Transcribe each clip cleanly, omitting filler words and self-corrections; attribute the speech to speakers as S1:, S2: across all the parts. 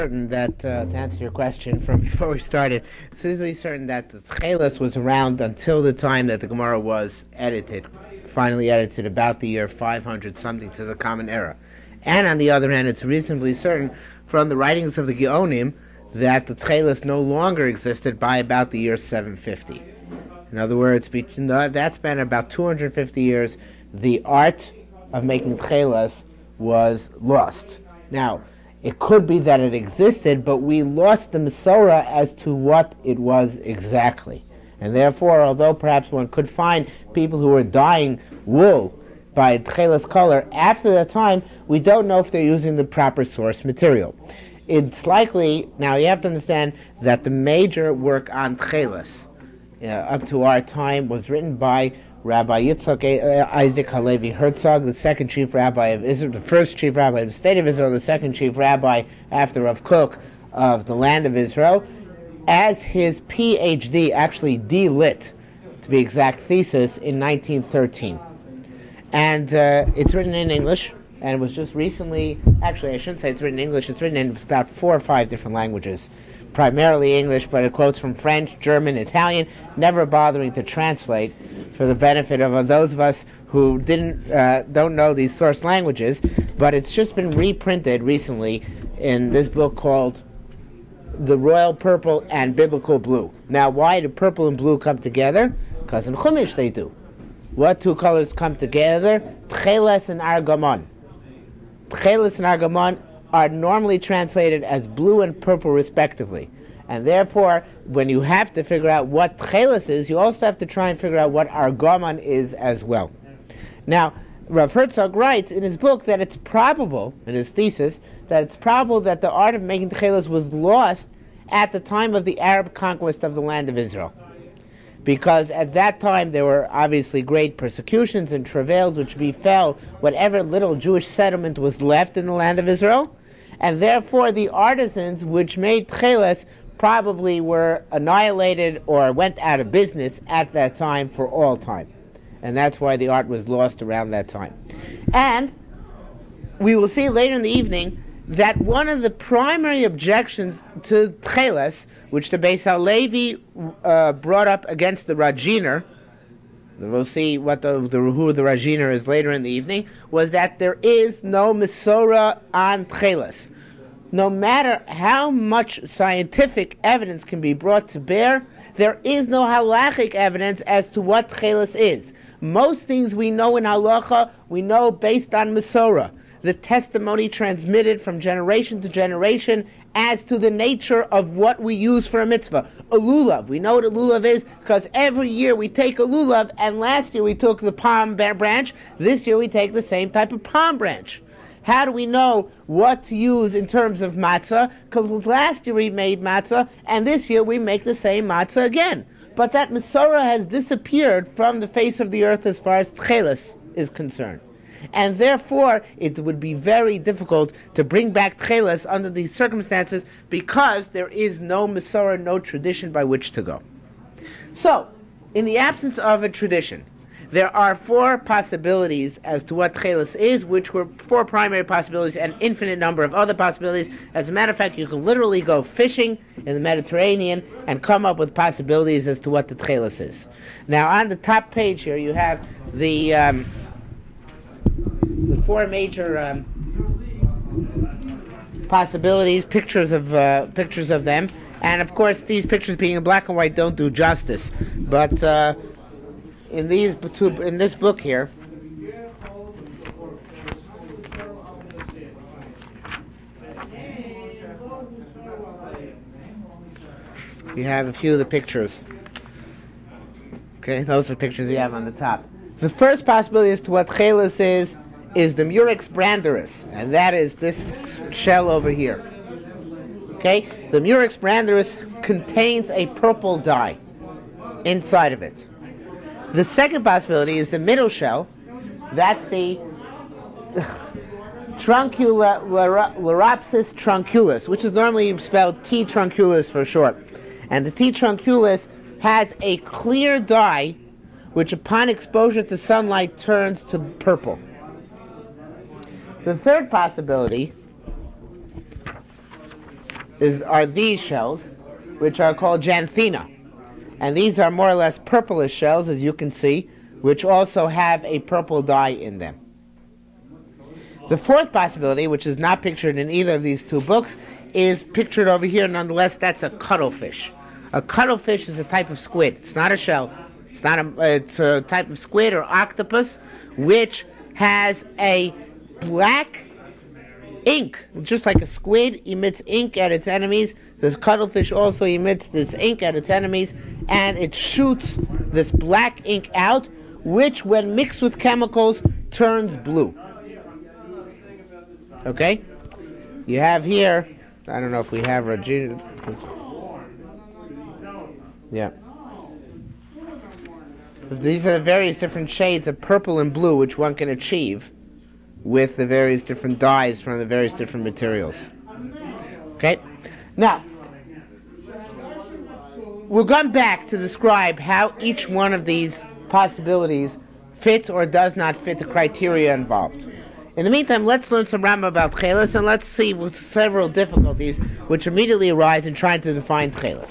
S1: Certain that to answer your question from before we started, it's reasonably certain that the Tcheles was around until the time that the Gemara was edited, finally edited about the year 500 something to the Common Era. And on the other hand, it's reasonably certain from the writings of the Geonim that the Tcheles no longer existed by about the year 750. In other words, between that span of about 250 years, the art of making Tcheles was lost. Now, it could be that it existed, but we lost the Masorah as to what it was exactly. And therefore, although perhaps one could find people who were dyeing wool by Tcheles color, after that time, we don't know if they're using the proper source material. It's likely, now you have to understand that the major work on Tcheles, up to our time, was written by Rabbi Yitzchak Isaac Halevi Herzog, the second chief rabbi of Israel, the first chief rabbi of the state of Israel, the second chief rabbi after Rav Kook of the land of Israel, as his PhD, actually D.Lit, to be exact, thesis in 1913. And it's written in English, and it was just recently, actually I shouldn't say it's written in English, it's written in about 4 or 5 different languages. Primarily English, but it quotes from French, German, Italian, never bothering to translate for the benefit of those of us who don't know these source languages. But it's just been reprinted recently in this book called The Royal Purple and Biblical Blue. Now, why do purple and blue come together? Because in Chumash they do. What two colors come together? Tcheles and Argamon. Tcheles and Argamon are normally translated as blue and purple respectively. And therefore, when you have to figure out what Tcheles is, you also have to try and figure out what Argamon is as well. Now, Rav Herzog writes in his book that it's probable, in his thesis, that it's probable that the art of making Tcheles was lost at the time of the Arab conquest of the land of Israel. Because at that time there were obviously great persecutions and travails which befell whatever little Jewish settlement was left in the land of Israel, and therefore the artisans which made Tcheles probably were annihilated or went out of business at that time for all time. And that's why the art was lost around that time. And we will see later in the evening that one of the primary objections to Tcheles, which the Beis HaLevi brought up against the Rajiner, we'll see what who the Rajiner is later in the evening, was that there is no Masorah on Tcheles. No matter how much scientific evidence can be brought to bear, there is no halachic evidence as to what Tcheles is. Most things we know in halacha, we know based on Masorah, the testimony transmitted from generation to generation as to the nature of what we use for a mitzvah. A lulav. We know what a lulav is because every year we take a lulav, and last year we took the palm branch, this year we take the same type of palm branch. How do we know what to use in terms of matzah? Because last year we made matzah, and this year we make the same matzah again. But that Masorah has disappeared from the face of the earth as far as Tcheles is concerned. And therefore, it would be very difficult to bring back Tcheles under these circumstances because there is no Masorah, no tradition by which to go. So, in the absence of a tradition, there are 4 possibilities as to what Tcheles is, which were 4 primary possibilities and infinite number of other possibilities. As a matter of fact, you can literally go fishing in the Mediterranean and come up with possibilities as to what the Tcheles is. Now, on the top page here, you have the 4 major possibilities, pictures of them, and of course these pictures being in black and white don't do justice. But in this book here, you have a few of the pictures. Okay, those are the pictures you have on the top. The first possibility as to what Tcheles is the Murex brandaris, and that is this shell over here. Okay, the Murex brandaris contains a purple dye inside of it. The second possibility is the middle shell. That's the Leuropsis trunculus, which is normally spelled T. trunculus for short. And the T. trunculus has a clear dye which upon exposure to sunlight turns to purple. The third possibility are these shells, which are called janthina. And these are more or less purplish shells, as you can see, which also have a purple dye in them. The fourth possibility, which is not pictured in either of these two books, is pictured over here. Nonetheless, that's a cuttlefish. A cuttlefish is a type of squid. It's not a shell. It's a type of squid or octopus, which has a black ink. Just like a squid emits ink at its enemies, this cuttlefish also emits this ink at its enemies, and it shoots this black ink out, which, when mixed with chemicals, turns blue. Okay? You have here, I don't know if we have Regina. Yeah. These are the various different shades of purple and blue which one can achieve with the various different dyes from the various different materials. Okay? Now, we'll come back to describe how each one of these possibilities fits or does not fit the criteria involved. In the meantime, let's learn some Rambam about Tchelis, and let's see with several difficulties which immediately arise in trying to define Tchelis.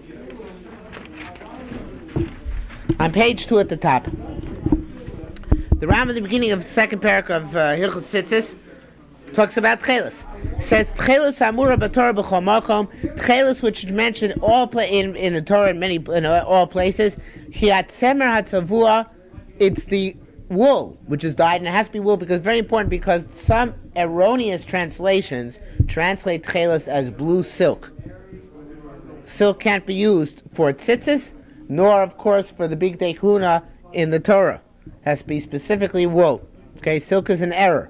S1: On page 2 at the top, the Rambam at the beginning of the second paragraph of Hilchos Tzitzis talks about Tchelis. It says, Tchelis amura b'Torah b'chol makom, Tchelis which is mentioned in the Torah in all places, hiat semer hatzavua, it's the wool which is dyed, and it has to be wool because some erroneous translations translate Tchelis as blue silk. Silk can't be used for tzitzis, nor of course for the big day kahuna in the Torah. It has to be specifically wool. Okay, silk is an error.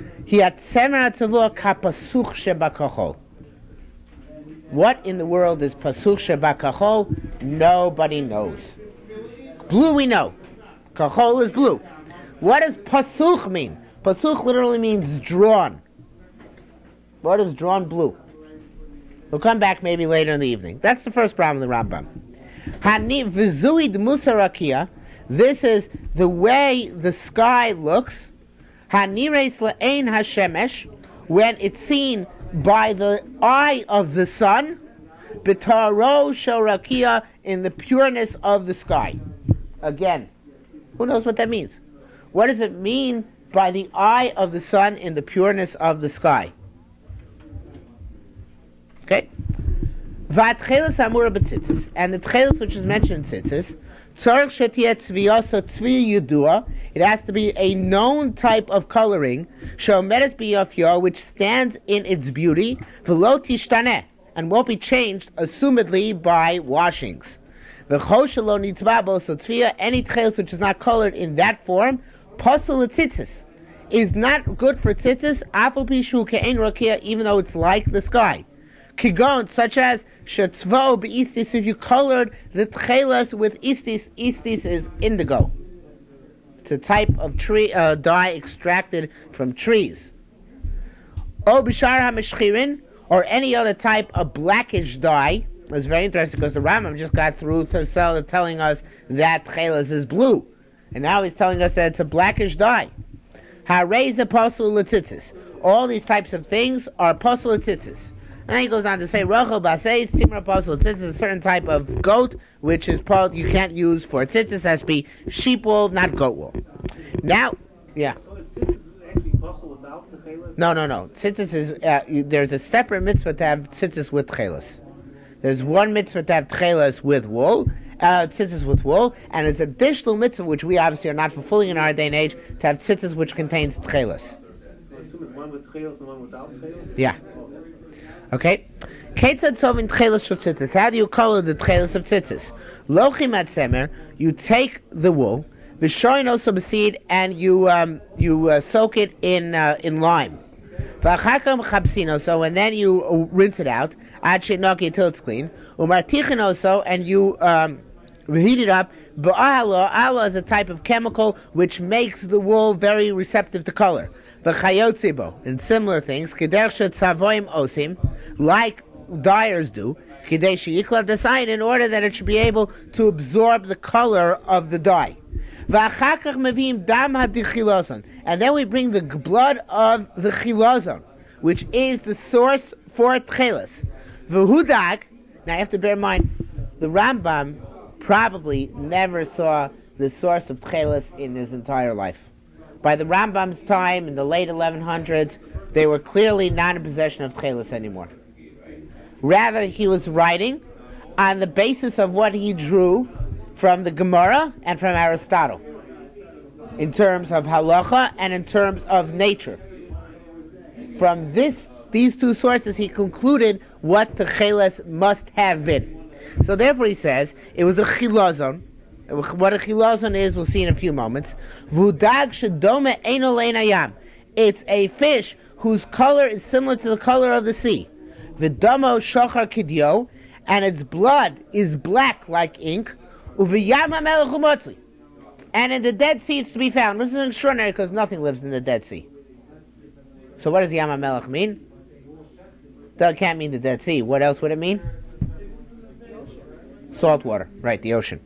S1: What in the world is pasuch shebakachol? Nobody knows. Blue we know. Kachol is blue. What does pasuch mean? Pasuch literally means drawn. What is drawn blue? We'll come back maybe later in the evening. That's the first problem of the Rambam. Hani v'zuid musarakia. This is the way the sky looks. Hanireis le'ein hashemesh, when it's seen by the eye of the sun. B'taro shorakia, in the pureness of the sky. Again, who knows what that means? What does it mean by the eye of the sun in the pureness of the sky? Okay. V'atchelis amura b'tzitzis, and the tchelis which is mentioned in tzitzis, tzorich shetiyeh tzviyoso tzvi yudua, it has to be a known type of coloring, shomeres b'yofyo, which stands in its beauty, v'lo tishtaneh, and won't be changed, assumedly, by washings. V'cho shelo nitzva bo so tzviya, any tchelis which is not colored in that form, pasul tzitzis, is not good for tzitzis, afal pishu ke'ein rakia, even though it's like the sky. Kigon, such as shetzvo be'istis, if you colored the tchelas with istis, istis is indigo. It's a type of tree dye extracted from trees. O b'shar ha'meshchirin, or any other type of blackish dye. It's very interesting because the Rambam just got through telling us that tchelas is blue, and now he's telling us that it's a blackish dye. Ha'reiz apostle l'tzitzis. All these types of things are apostle l'tzitzis. And then he goes on to say, Rachel Baseis, Timra Apostle, tzitzis is a certain type of goat, which is part you can't use for tzitzis, has to be sheep wool, not goat wool. Now, yeah.
S2: So is tzitzis actually possible without the tchelis?
S1: No. Tzitzis is, there's a separate mitzvah to have tzitzis with tchelis. There's one mitzvah to have tchelis with wool, tzitzis with wool, and there's an additional mitzvah, which we obviously are not fulfilling in our day and age, to have tzitzis which contains tchelis.
S2: So it's one with tchelis and one without tchelis?
S1: Yeah. Okay? Ketzad sovin tchelis shel tzitzis. How do you color the tchelis of tzitzis? Lochim at semer, you take the wool, v'shoyin also b'seed, and you soak it in lime. V'achakam chabsin also, and then you rinse it out, ad she'noki until it's clean. Umartichin also, and you heat it up. Ba'ala, ala is a type of chemical which makes the wool very receptive to color. V'chayotzibo, and similar things, keder she'tzavoim osim, like dyers do, kidei she'yikla desayin, in order that it should be able to absorb the color of the dye. V'achakach mevim dam hadichilozon, and then we bring the blood of the chilozon, which is the source for tchelis. V'hudag. Now you have to bear in mind, the Rambam probably never saw the source of tchelis in his entire life. By the Rambam's time, in the late 1100s, they were clearly not in possession of tchelis anymore. Rather, he was writing on the basis of what he drew from the Gemara and from Aristotle, in terms of halacha and in terms of nature. From these two sources, he concluded what the tchelis must have been. So therefore he says, it was a chilazon. What a chilazon is, we'll see in a few moments. V'udag shedome eino le'nayam. It's a fish whose color is similar to the color of the sea. V'damo shochar kidyo, and its blood is black like ink. Uv'yam ha'melech u'motzli. And in the Dead Sea it's to be found. This is extraordinary because nothing lives in the Dead Sea. So what does Yam HaMelech mean? That can't mean the Dead Sea. What else would it mean? Salt water. Right, the ocean.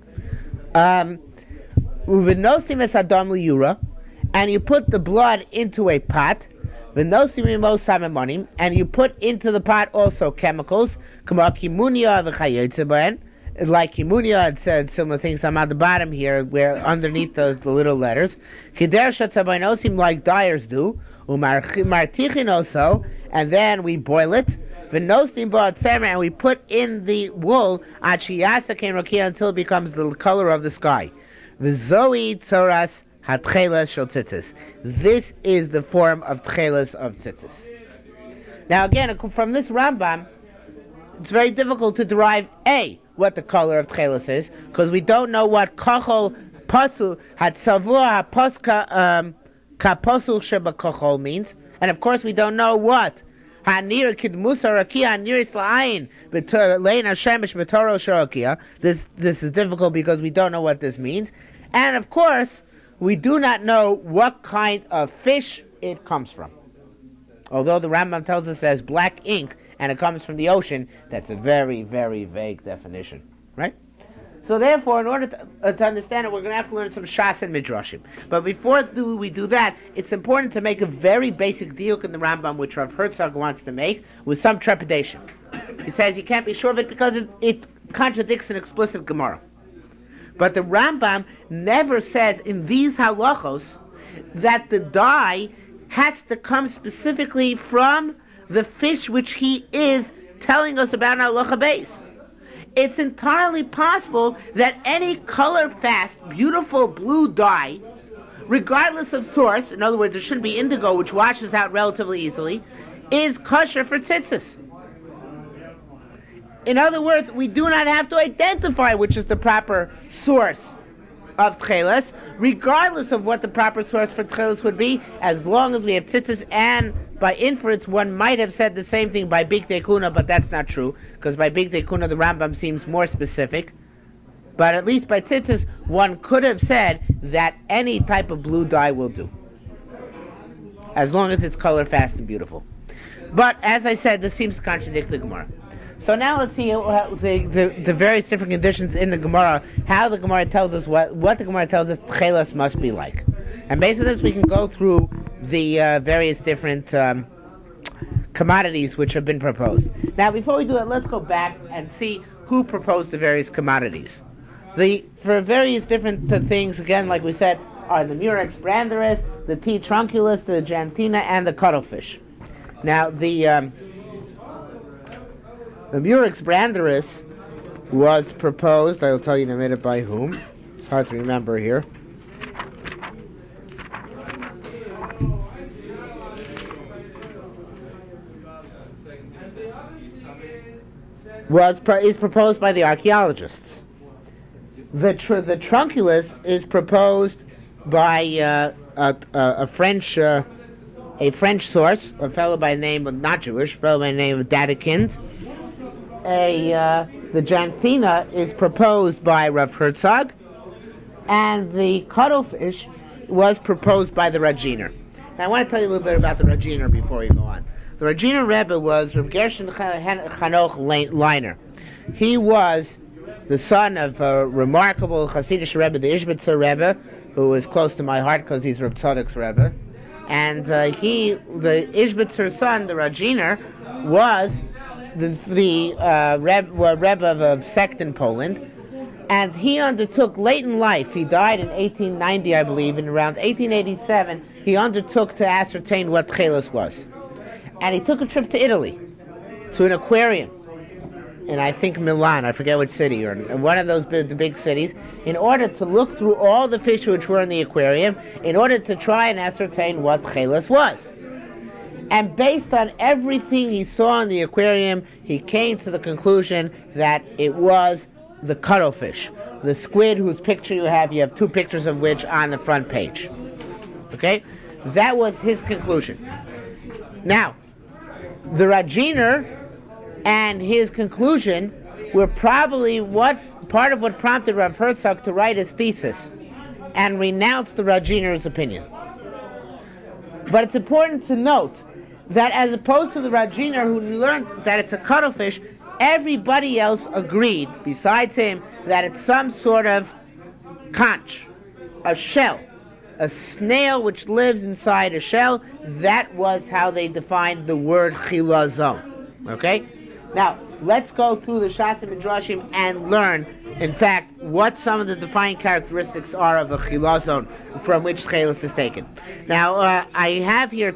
S1: Uv'nosim es adam liyura, and you put the blood into a pot. V'nosim imo samamonim, and you put into the pot also chemicals. K'ma kimunia v'chayotze b'en. Like Kimunia had said similar things. I'm at the bottom here, where underneath the little letters. Kider shatzabaynosim, like dyers do. Umartichin also, and then we boil it. V'nosim ba'at semer, and we put in the wool achiyasa ken rakia, until it becomes the color of the sky. V'zoi tzoras hatchelas shel tzitzis. This is the form of tchelas of tzitzis. Now again, from this Rambam, it's very difficult to derive what the color of tchelis is, because we don't know what kachol pasul hatzavua haposka kaposul sheba kachol means, and of course we don't know what hanir kidmusa rakia hanir islayin lein hashemish betoro sharakia. This is difficult because we don't know what this means, and of course we do not know what kind of fish it comes from. Although the Rambam tells us there's black ink and it comes from the ocean, that's a very, very vague definition, right? So therefore, in order to understand it, we're going to have to learn some Shas and Midrashim. But before we do that, it's important to make a very basic diuk in the Rambam, which Rav Herzog wants to make, with some trepidation. He says you can't be sure of it because it contradicts an explicit Gemara. But the Rambam never says in these halachos that the dye has to come specifically from the fish which he is telling us about in halacha beis. It's entirely possible that any color-fast, beautiful blue dye, regardless of source, in other words, there shouldn't be indigo, which washes out relatively easily, is kosher for tzitzis. In other words, we do not have to identify which is the proper source of tcheles, regardless of what the proper source for tcheles would be, as long as we have tzitzis. And by inference, one might have said the same thing by Big Kuna, but that's not true, because by Big Kuna the Rambam seems more specific. But at least by tzitzis, one could have said that any type of blue dye will do, as long as it's color fast and beautiful. But as I said, this seems to contradict the Gemara. So now let's see the various different conditions in the Gemara, how the Gemara tells us what the Gemara tells us tchelas must be like. And based on this, we can go through the various different commodities which have been proposed. Now, before we do that, let's go back and see who proposed the various commodities. For various different things, again, like we said, are the Murex brandaris, the T. trunculus, the Jantina, and the cuttlefish. Now, the Murex brandaris was proposed, I'll tell you in a minute by whom. It's hard to remember here. Is proposed by the archaeologists. The trunculus is proposed by a French source, a fellow by the name of, not Jewish, a fellow by the name of Dadakind. The Janthina is proposed by Rav Herzog, and the cuttlefish was proposed by the Rajiner. Now I want to tell you a little bit about the Rajiner before we go on. The Rajiner Rebbe was Rav Gershon Chanoch Leiner. He was the son of a remarkable Hasidic Rebbe, the Ishbitzer Rebbe, who was close to my heart because he's Rav Tzadok's Rebbe. And the Ishbitzer son, the Rajiner, was Rebbe of a sect in Poland, and he undertook late in life. He died in 1890, I believe, and around 1887, he undertook to ascertain what Tchelis was. And he took a trip to Italy, to an aquarium, in I think Milan, I forget which city, or one of those big cities, in order to look through all the fish which were in the aquarium, in order to try and ascertain what Tchelis was. And based on everything he saw in the aquarium, he came to the conclusion that it was the cuttlefish, the squid whose picture you have two pictures of which on the front page. Okay? That was his conclusion. Now, the Rajiner and his conclusion were probably part of what prompted Rav Herzog to write his thesis and renounce the Rajiner's opinion. But it's important to note that as opposed to the Rajiner who learned that it's a cuttlefish, everybody else agreed, besides him, that it's some sort of conch, a shell, a snail which lives inside a shell. That was how they defined the word chilazon. Okay? Now, let's go through the Shas and Midrashim and learn, in fact, what some of the defining characteristics are of a chilazon from which chelis is taken. Now, I have here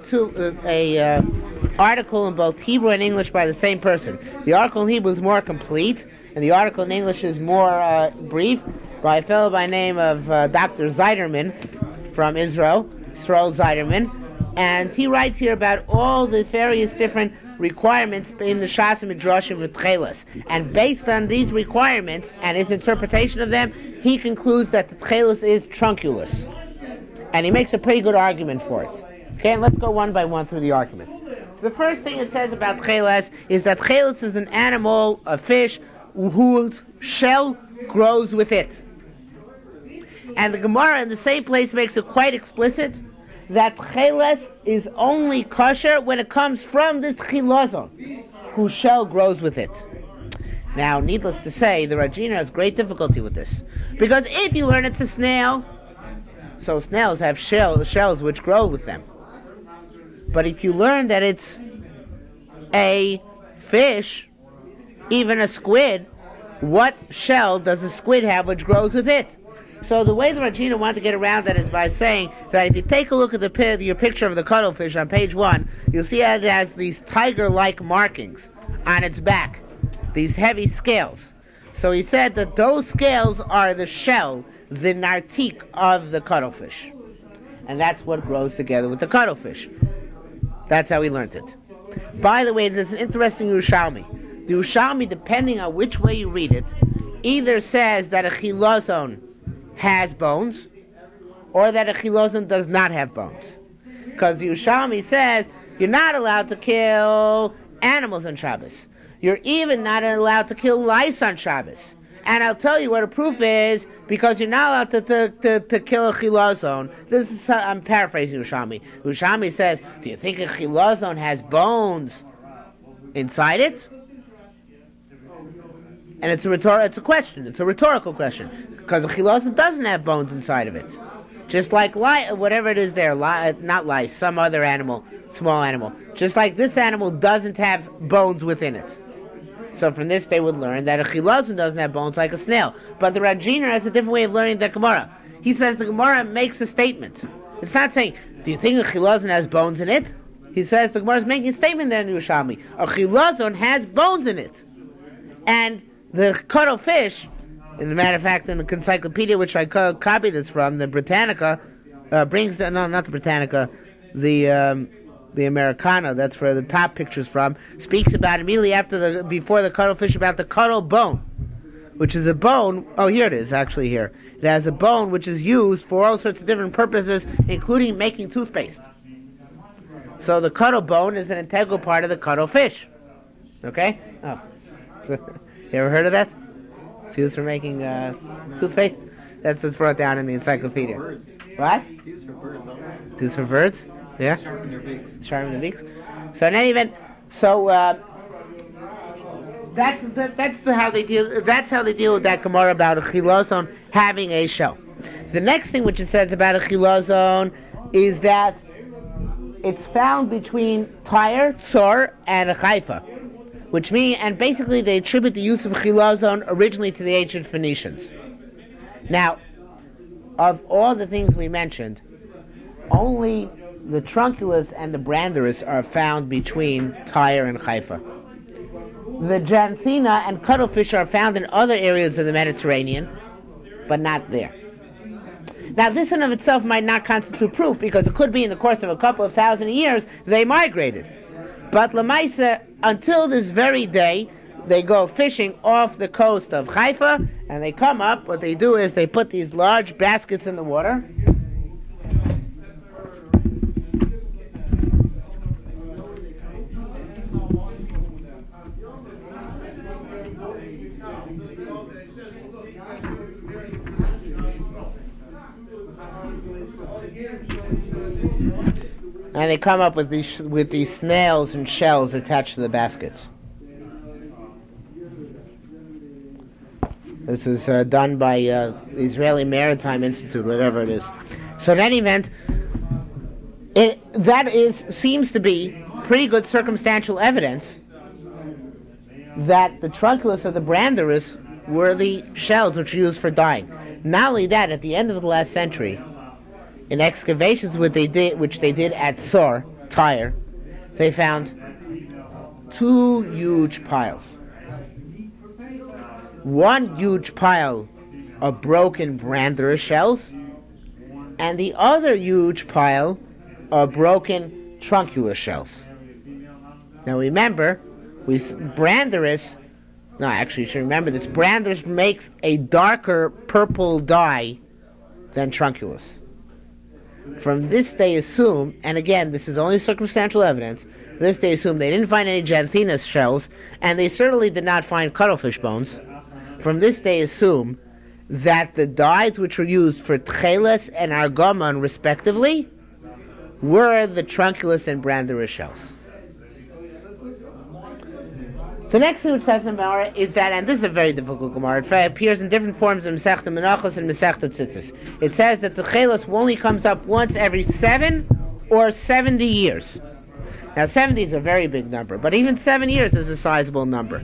S1: an article in both Hebrew and English by the same person. The article in Hebrew is more complete, and the article in English is more brief, by a fellow by the name of Dr. Zeiderman from Israel Zeiderman, and he writes here about all the various different requirements in the Shas and Midrashim with Tchelis. And based on these requirements and his interpretation of them, he concludes that the Tchelis is trunculus. And he makes a pretty good argument for it. Okay, and let's go one by one through the argument. The first thing it says about Tchelis is that Tchelis is an animal, a fish, whose shell grows with it. And the Gemara in the same place makes it quite explicit that Tcheles is only kosher when it comes from this chilazon, whose shell grows with it. Now, needless to say, the Rajina has great difficulty with this. Because if you learn it's a snail, so snails have shells which grow with them. But if you learn that it's a fish, even a squid, what shell does a squid have which grows with it? So the way the Rajina wanted to get around that is by saying that if you take a look at your picture of the cuttlefish on page 1, you'll see it has these tiger-like markings on its back, these heavy scales. So he said that those scales are the shell, the nartik of the cuttlefish. And that's what grows together with the cuttlefish. That's how he learned it. By the way, there's an interesting Yerushalmi. The Yerushalmi, depending on which way you read it, either says that a chilazon has bones, or that a chilazon does not have bones. Because the Yerushalmi says you're not allowed to kill animals on Shabbos. You're even not allowed to kill lice on Shabbos. And I'll tell you what a proof is, because you're not allowed to kill a chilazon. This is, I'm paraphrasing Yerushalmi. Yerushalmi says, do you think a chilazon has bones inside it? And it's a question. It's a rhetorical question, because a chilazon doesn't have bones inside of it. Just like whatever it is there, not lice, some other animal, small animal. Just like this animal doesn't have bones within it. So from this they would learn that a chilazon doesn't have bones like a snail. But the Rajiner has a different way of learning the Gemara. He says the Gemara makes a statement. It's not saying, do you think a chilazon has bones in it? He says the Gemara is making a statement there in Yerushalmi. A chilazon has bones in it. And the cuttlefish, as a matter of fact, in the encyclopedia which I copied this from, the Britannica, brings the, no, not the Britannica, the Americana, that's where the top picture's from, speaks about immediately before the cuttlefish, about the cuttle bone, which is a bone, oh here it is, actually here. It has a bone which is used for all sorts of different purposes, including making toothpaste. So the cuttle bone is an integral part of the cuttlefish. Okay? Oh. You ever heard of that? It's used for making toothpaste? That's what's brought down in the encyclopedia. What? It's used for birds. It's used for birds? Yeah? Sharpen their beaks. Sharpen their beaks. So in any event, that's how they deal. That's how they deal with that Gemara about a chilazon having a shell. The next thing which it says about a chilazon is that it's found between Tyre, Tzor, and a Haifa, which means, and basically they attribute the use of chilazon originally to the ancient Phoenicians. Now, of all the things we mentioned, only the trunculus and the branderus are found between Tyre and Haifa. The janthina and cuttlefish are found in other areas of the Mediterranean, but not there. Now, this in of itself might not constitute proof, because it could be in the course of a couple of thousand years they migrated. But Lamaisa, until this very day, they go fishing off the coast of Haifa, and they come up. What they do is they put these large baskets in the water, and they come up with these snails and shells attached to the baskets. This is done by the Israeli Maritime Institute, whatever it is. So in any event, seems to be pretty good circumstantial evidence that the trunculus of the branderus were the shells which were used for dyeing. Not only that, at the end of the last century, in excavations which they did at Sor, Tyre, they found two huge piles. One huge pile of broken branderus shells, and the other huge pile of broken trunculus shells. Now remember, branderus makes a darker purple dye than trunculus. From this they assume, and again this is only circumstantial evidence, this they assume they didn't find any janthina shells, and they certainly did not find cuttlefish bones. From this they assume that the dyes which were used for tcheles and argomon respectively were the trunculus and branderus shells. The next thing which says in the Gemara is that, and this is a very difficult Gemara, it appears in different forms in Masechta Menachos and Masechta Tzitzis. It says that the chelos only comes up once every 7 or 70 years. Now 70 is a very big number, but even 7 years is a sizable number.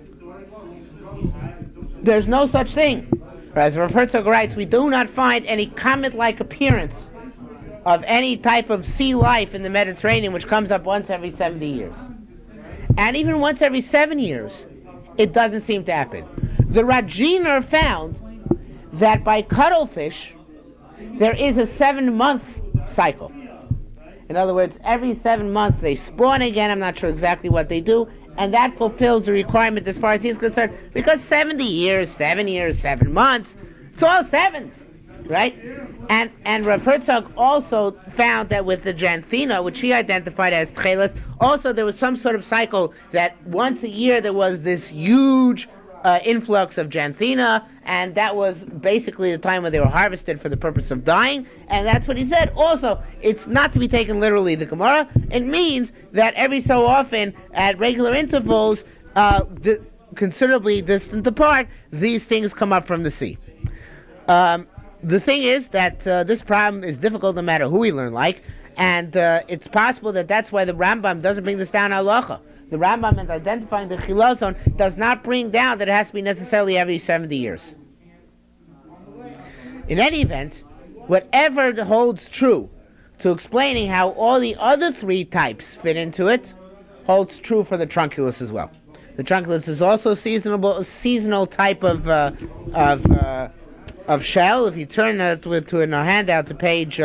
S1: There's no such thing. As Rav Herzog writes, we do not find any comet-like appearance of any type of sea life in the Mediterranean which comes up once every 70 years. And even once every 7 years, it doesn't seem to happen. The Rajiner found that by cuttlefish, there is a 7-month cycle. In other words, every 7 months they spawn again. I'm not sure exactly what they do, and that fulfills the requirement as far as he's concerned, because 70 years, 7 years, 7 months, it's all sevens, right? And Rav Herzog also found that with the janthina, which he identified as tcheles, also there was some sort of cycle that once a year there was this huge influx of janthina, and that was basically the time when they were harvested for the purpose of dyeing, and that's what he said. Also, it's not to be taken literally, the Gemara. It means that every so often, at regular intervals, considerably distant apart, these things come up from the sea. The thing is that this problem is difficult no matter who we learn like, and it's possible that that's why the Rambam doesn't bring this down halacha. The Rambam, in identifying the chilazon, does not bring down that it has to be necessarily every 70 years. In any event, whatever holds true to explaining how all the other 3 types fit into it, holds true for the trunculus as well. The trunculus is also a seasonal type of shell. If you turn to in our handout to page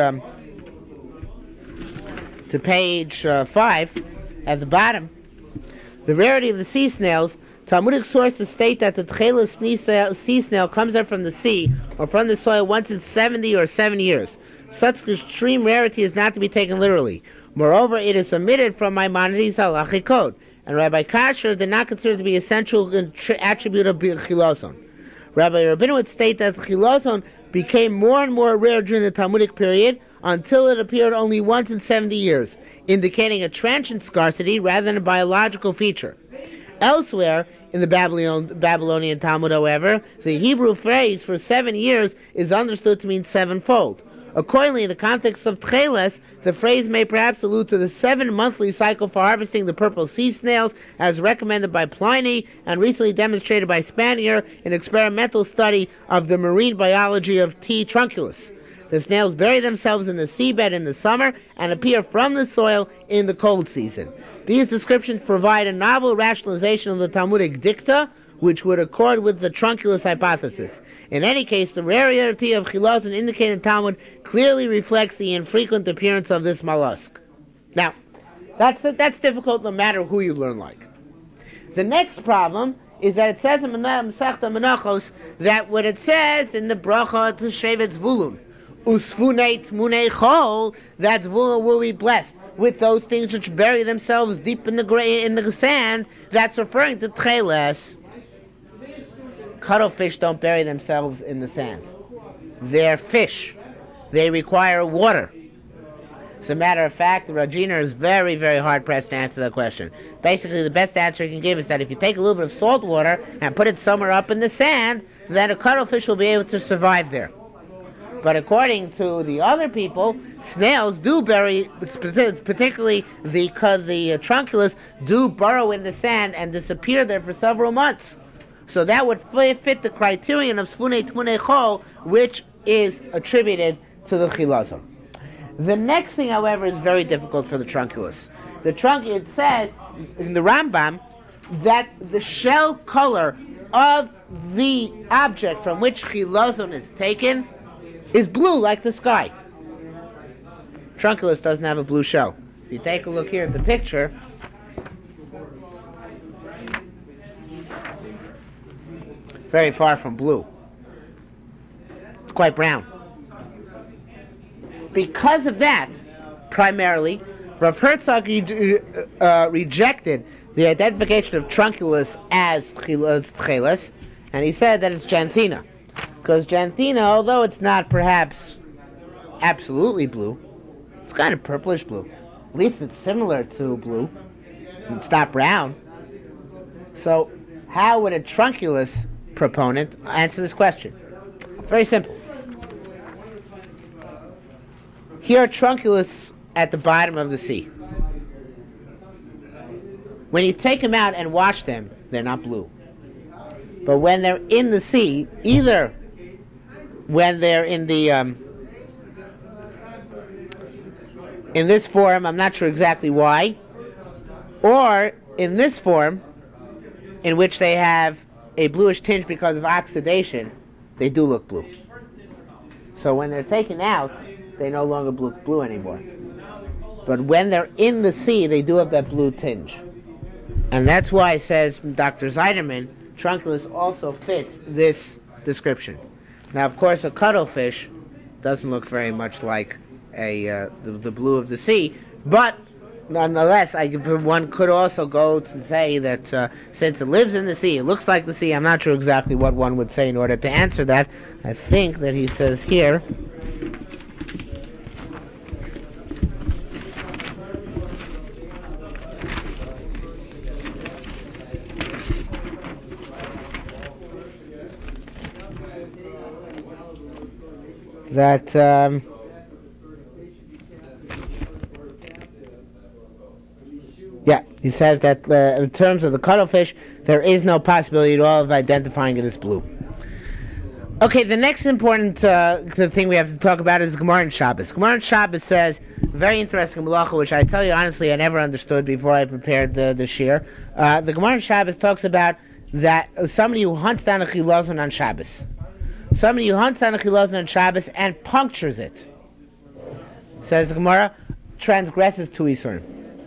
S1: 5 at the bottom, the rarity of the sea snails, Talmudic sources state that the tcheles sea snail comes up from the sea or from the soil once in 70 or 7 years. Such extreme rarity is not to be taken literally. Moreover, it is omitted from Maimonides' halachic code, and Rabbi Kasher did not consider it to be an essential attribute of chilazon. Rabbi Rabbeinu would state that chilazon became more and more rare during the Talmudic period until it appeared only once in 70 years, indicating a transient scarcity rather than a biological feature. Elsewhere in the Babylonian Talmud, however, the Hebrew phrase for 7 years is understood to mean sevenfold. Accordingly, in the context of Tcheles, the phrase may perhaps allude to the 7-monthly cycle for harvesting the purple sea snails, as recommended by Pliny and recently demonstrated by Spanier in experimental study of the marine biology of T. trunculus. The snails bury themselves in the seabed in the summer and appear from the soil in the cold season. These descriptions provide a novel rationalization of the Talmudic dicta, which would accord with the trunculus hypothesis. In any case, the rarity of chilazon indicated in Talmud clearly reflects the infrequent appearance of this mollusk. Now, that's difficult no matter who you learn like. The next problem is that it says in Masechta Menachos that what it says in the bracha to Shevet Zvulun, Usfunei Tmunei Chol, that Zvulun will be blessed with those things which bury themselves deep in the sand. That's referring to Tcheles. Cuttlefish don't bury themselves in the sand. They're fish. They require water. As a matter of fact, the Rajiner is very, very hard-pressed to answer that question. Basically, the best answer he can give is that if you take a little bit of salt water and put it somewhere up in the sand, then a cuttlefish will be able to survive there. But according to the other people, snails do bury, particularly the trunculus, do burrow in the sand and disappear there for several months. So that would fit the criterion of Sfunei Tmunei Chol, which is attributed to the chilazon. The next thing, however, is very difficult for the trunculus. It says in the Rambam that the shell color of the object from which chilazon is taken is blue, like the sky. Trunculus doesn't have a blue shell. If you take a look here at the picture, very far from blue. It's quite brown. Because of that, primarily, Rav Herzog rejected the identification of trunculus as Tcheles, and he said that it's Janthina. Because Janthina, although it's not perhaps absolutely blue, it's kind of purplish blue. At least it's similar to blue. It's not brown. So, how would a trunculus proponent answer this question? Very simple. Here are trunculus at the bottom of the sea. When you take them out and wash them, they're not blue. But when they're in the sea, either when they're in the in this form, I'm not sure exactly why, or in this form, in which they have a bluish tinge because of oxidation, they do look blue. So when they're taken out, they no longer look blue anymore. But when they're in the sea, they do have that blue tinge. And that's why, says Dr. Zeiderman, trunculus also fits this description. Now, of course, a cuttlefish doesn't look very much like the blue of the sea, but nonetheless, one could also go to say that since it lives in the sea, it looks like the sea. I'm not sure exactly what one would say in order to answer that. I think that he says here, that he says that in terms of the cuttlefish, there is no possibility at all of identifying it as blue. Okay, the next important thing we have to talk about is Gemara and Shabbos. Gemara and Shabbos says, very interesting malacha, which I tell you honestly I never understood before I prepared the shir. The Gemara and Shabbos talks about that somebody who hunts down a chilazon on Shabbos. Somebody who hunts down a chilazon on Shabbos and punctures it, says the Gemara, transgresses two isurim.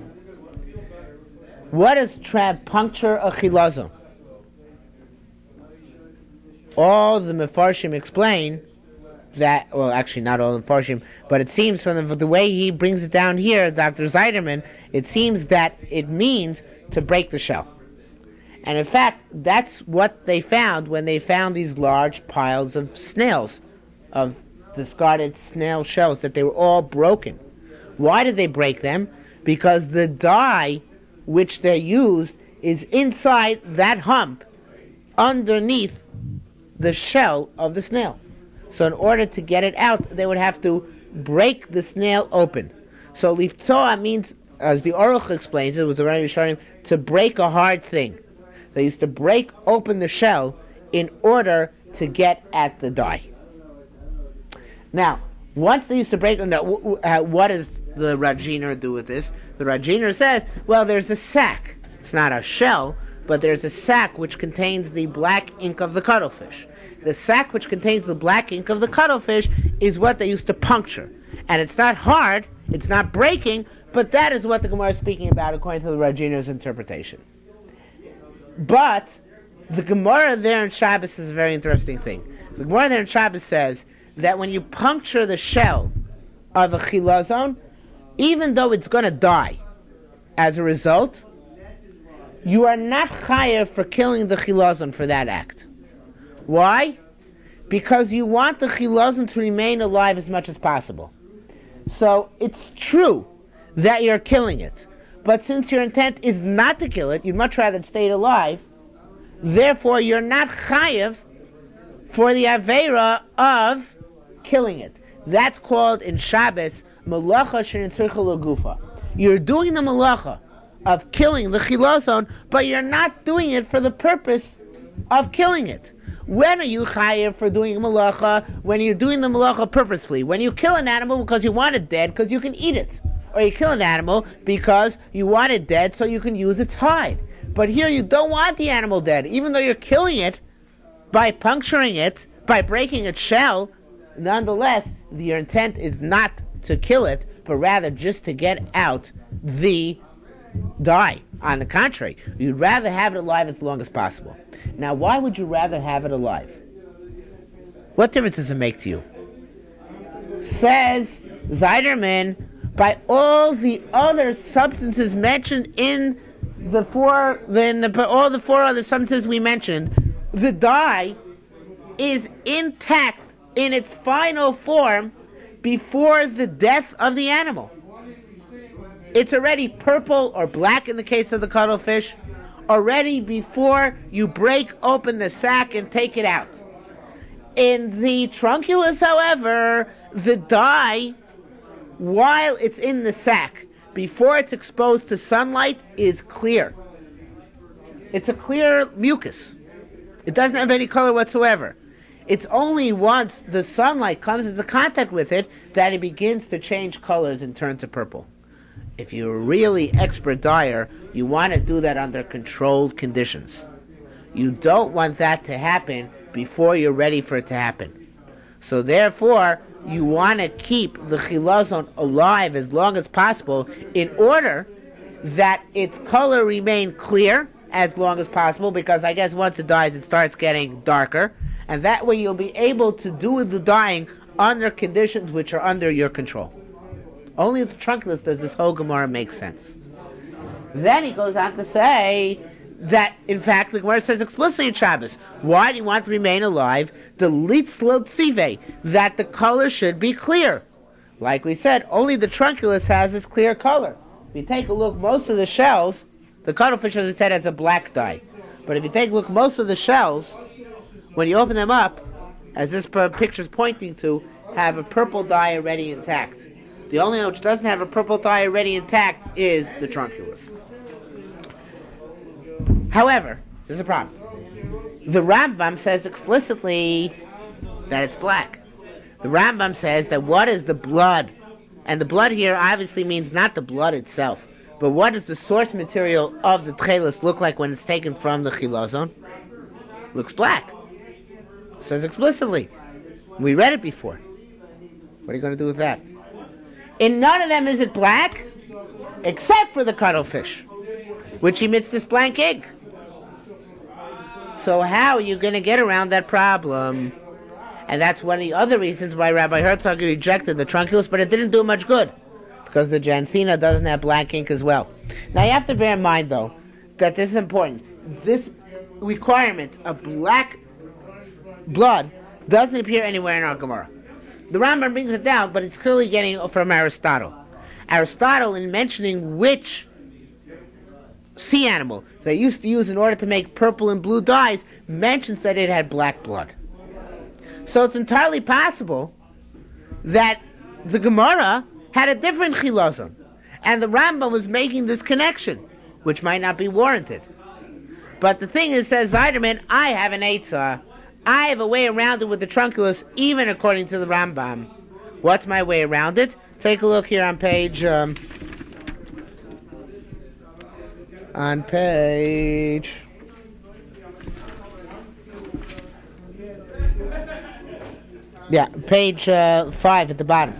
S1: What does puncture a chilazon? All the Mefarshim explain that, well, actually not all the Mefarshim, but it seems from the way he brings it down here, Dr. Zeiderman, it seems that it means to break the shell. And in fact, that's what they found when they found these large piles of snails, of discarded snail shells, that they were all broken. Why did they break them? Because the dye which they used is inside that hump underneath the shell of the snail. So in order to get it out, they would have to break the snail open. So liftoa means, as the Aruch explains it, with the Rambam Yisharim, to break a hard thing. They used to break open the shell in order to get at the dye. Now, once they used to break, what does the Rajiner do with this? The Rajiner says, well, there's a sack. It's not a shell, but there's a sack which contains the black ink of the cuttlefish. The sack which contains the black ink of the cuttlefish is what they used to puncture. And it's not hard, it's not breaking, but that is what the Gemara is speaking about according to the Rajiner's interpretation. But the Gemara there in Shabbos is a very interesting thing. The Gemara there in Shabbos says that when you puncture the shell of a chilazon, even though it's going to die as a result, you are not chayav for killing the chilazon for that act. Why? Because you want the chilazon to remain alive as much as possible. So it's true that you're killing it, but since your intent is not to kill it, you'd much rather it stayed alive, therefore you're not chayav for the aveira of killing it. That's called in Shabbos malacha she'nitzricha l'gufa. You're doing the malacha of killing the chilazon, but you're not doing it for the purpose of killing it. When are you chayav for doing malacha? When you're doing the malacha purposefully. When you kill an animal because you want it dead because you can eat it. Or you kill an animal because you want it dead so you can use its hide. But here you don't want the animal dead. Even though you're killing it by puncturing it, by breaking its shell, nonetheless, your intent is not to kill it, but rather just to get out the dye. On the contrary, you'd rather have it alive as long as possible. Now, why would you rather have it alive? What difference does it make to you? Says Zeiderman, by all the other substances mentioned in all the four other substances we mentioned, the dye is intact in its final form before the death of the animal. It's already purple or black in the case of the cuttlefish, already before you break open the sack and take it out. In the trunculus, however, the dye, while it's in the sack, before it's exposed to sunlight, is clear. It's a clear mucus. It doesn't have any color whatsoever. It's only once the sunlight comes into contact with it that it begins to change colors and turn to purple. If you're a really expert dyer, you want to do that under controlled conditions. You don't want that to happen before you're ready for it to happen. So therefore, you want to keep the chilazon alive as long as possible in order that its color remain clear as long as possible, because I guess once it dies it starts getting darker, and that way you'll be able to do the dyeing under conditions which are under your control. Only with the trunculus does this whole Gemara make sense. Then he goes on to say that, in fact, the Gemara says explicitly in Shabbos, why do you want to remain alive? The litzlot tzive, that the color should be clear. Like we said, only the trunculus has this clear color. If you take a look, most of the shells, the cuttlefish, as we said, has a black dye. But if you take a look, most of the shells, when you open them up, as this picture is pointing to, have a purple dye already intact. The only one which doesn't have a purple dye already intact is the trunculus. However, there's a problem. The Rambam says explicitly that it's black. The Rambam says that what is the blood? And the blood here obviously means not the blood itself, but what does the source material of the tchelis look like when it's taken from the chilazon? Looks black. It says explicitly. We read it before. What are you going to do with that? In none of them is it black, except for the cuttlefish, which emits this blank egg. So how are you going to get around that problem? And that's one of the other reasons why Rabbi Herzog rejected the trunculus, but it didn't do much good, because the Jansina doesn't have black ink as well. Now you have to bear in mind, though, that this is important. This requirement of black blood doesn't appear anywhere in our Gemara. The Rambam brings it down, but it's clearly getting from Aristotle. Aristotle, in mentioning which sea animal they used to use in order to make purple and blue dyes, mentions that it had black blood. So it's entirely possible that the Gemara had a different chilazon, and the Rambam was making this connection, which might not be warranted. But the thing is, says Zeiderman, I have an eitzah. I have a way around it with the trunculus, even according to the Rambam. What's my way around it? Take a look here on page... page 5 at the bottom.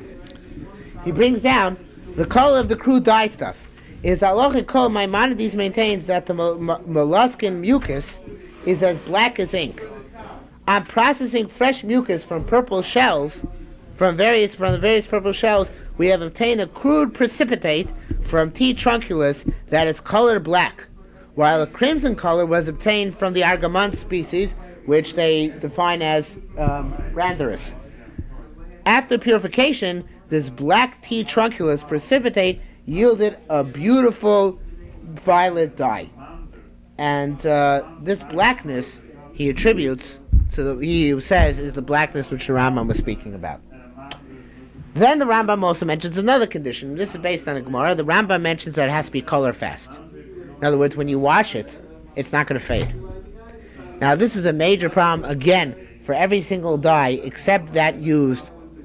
S1: He brings down the color of the crude dye stuff. Is Alochic Kol Maimonides maintains that the molluscan mucus is as black as ink. On processing fresh mucus from purple shells, from the various purple shells, we have obtained a crude precipitate from T. trunculus that is colored black, while a crimson color was obtained from the argamont species, which they define as randurus. After purification, this black T. trunculus precipitate yielded a beautiful violet dye, and this blackness he attributes to he says is the blackness which the Rambam was speaking about. Then the Rambam also mentions another condition. This is based on the Gemara. The Rambam mentions that it has to be color fast. In other words, when you wash it, it's not going to fade. Now this is a major problem again for every single dye except that used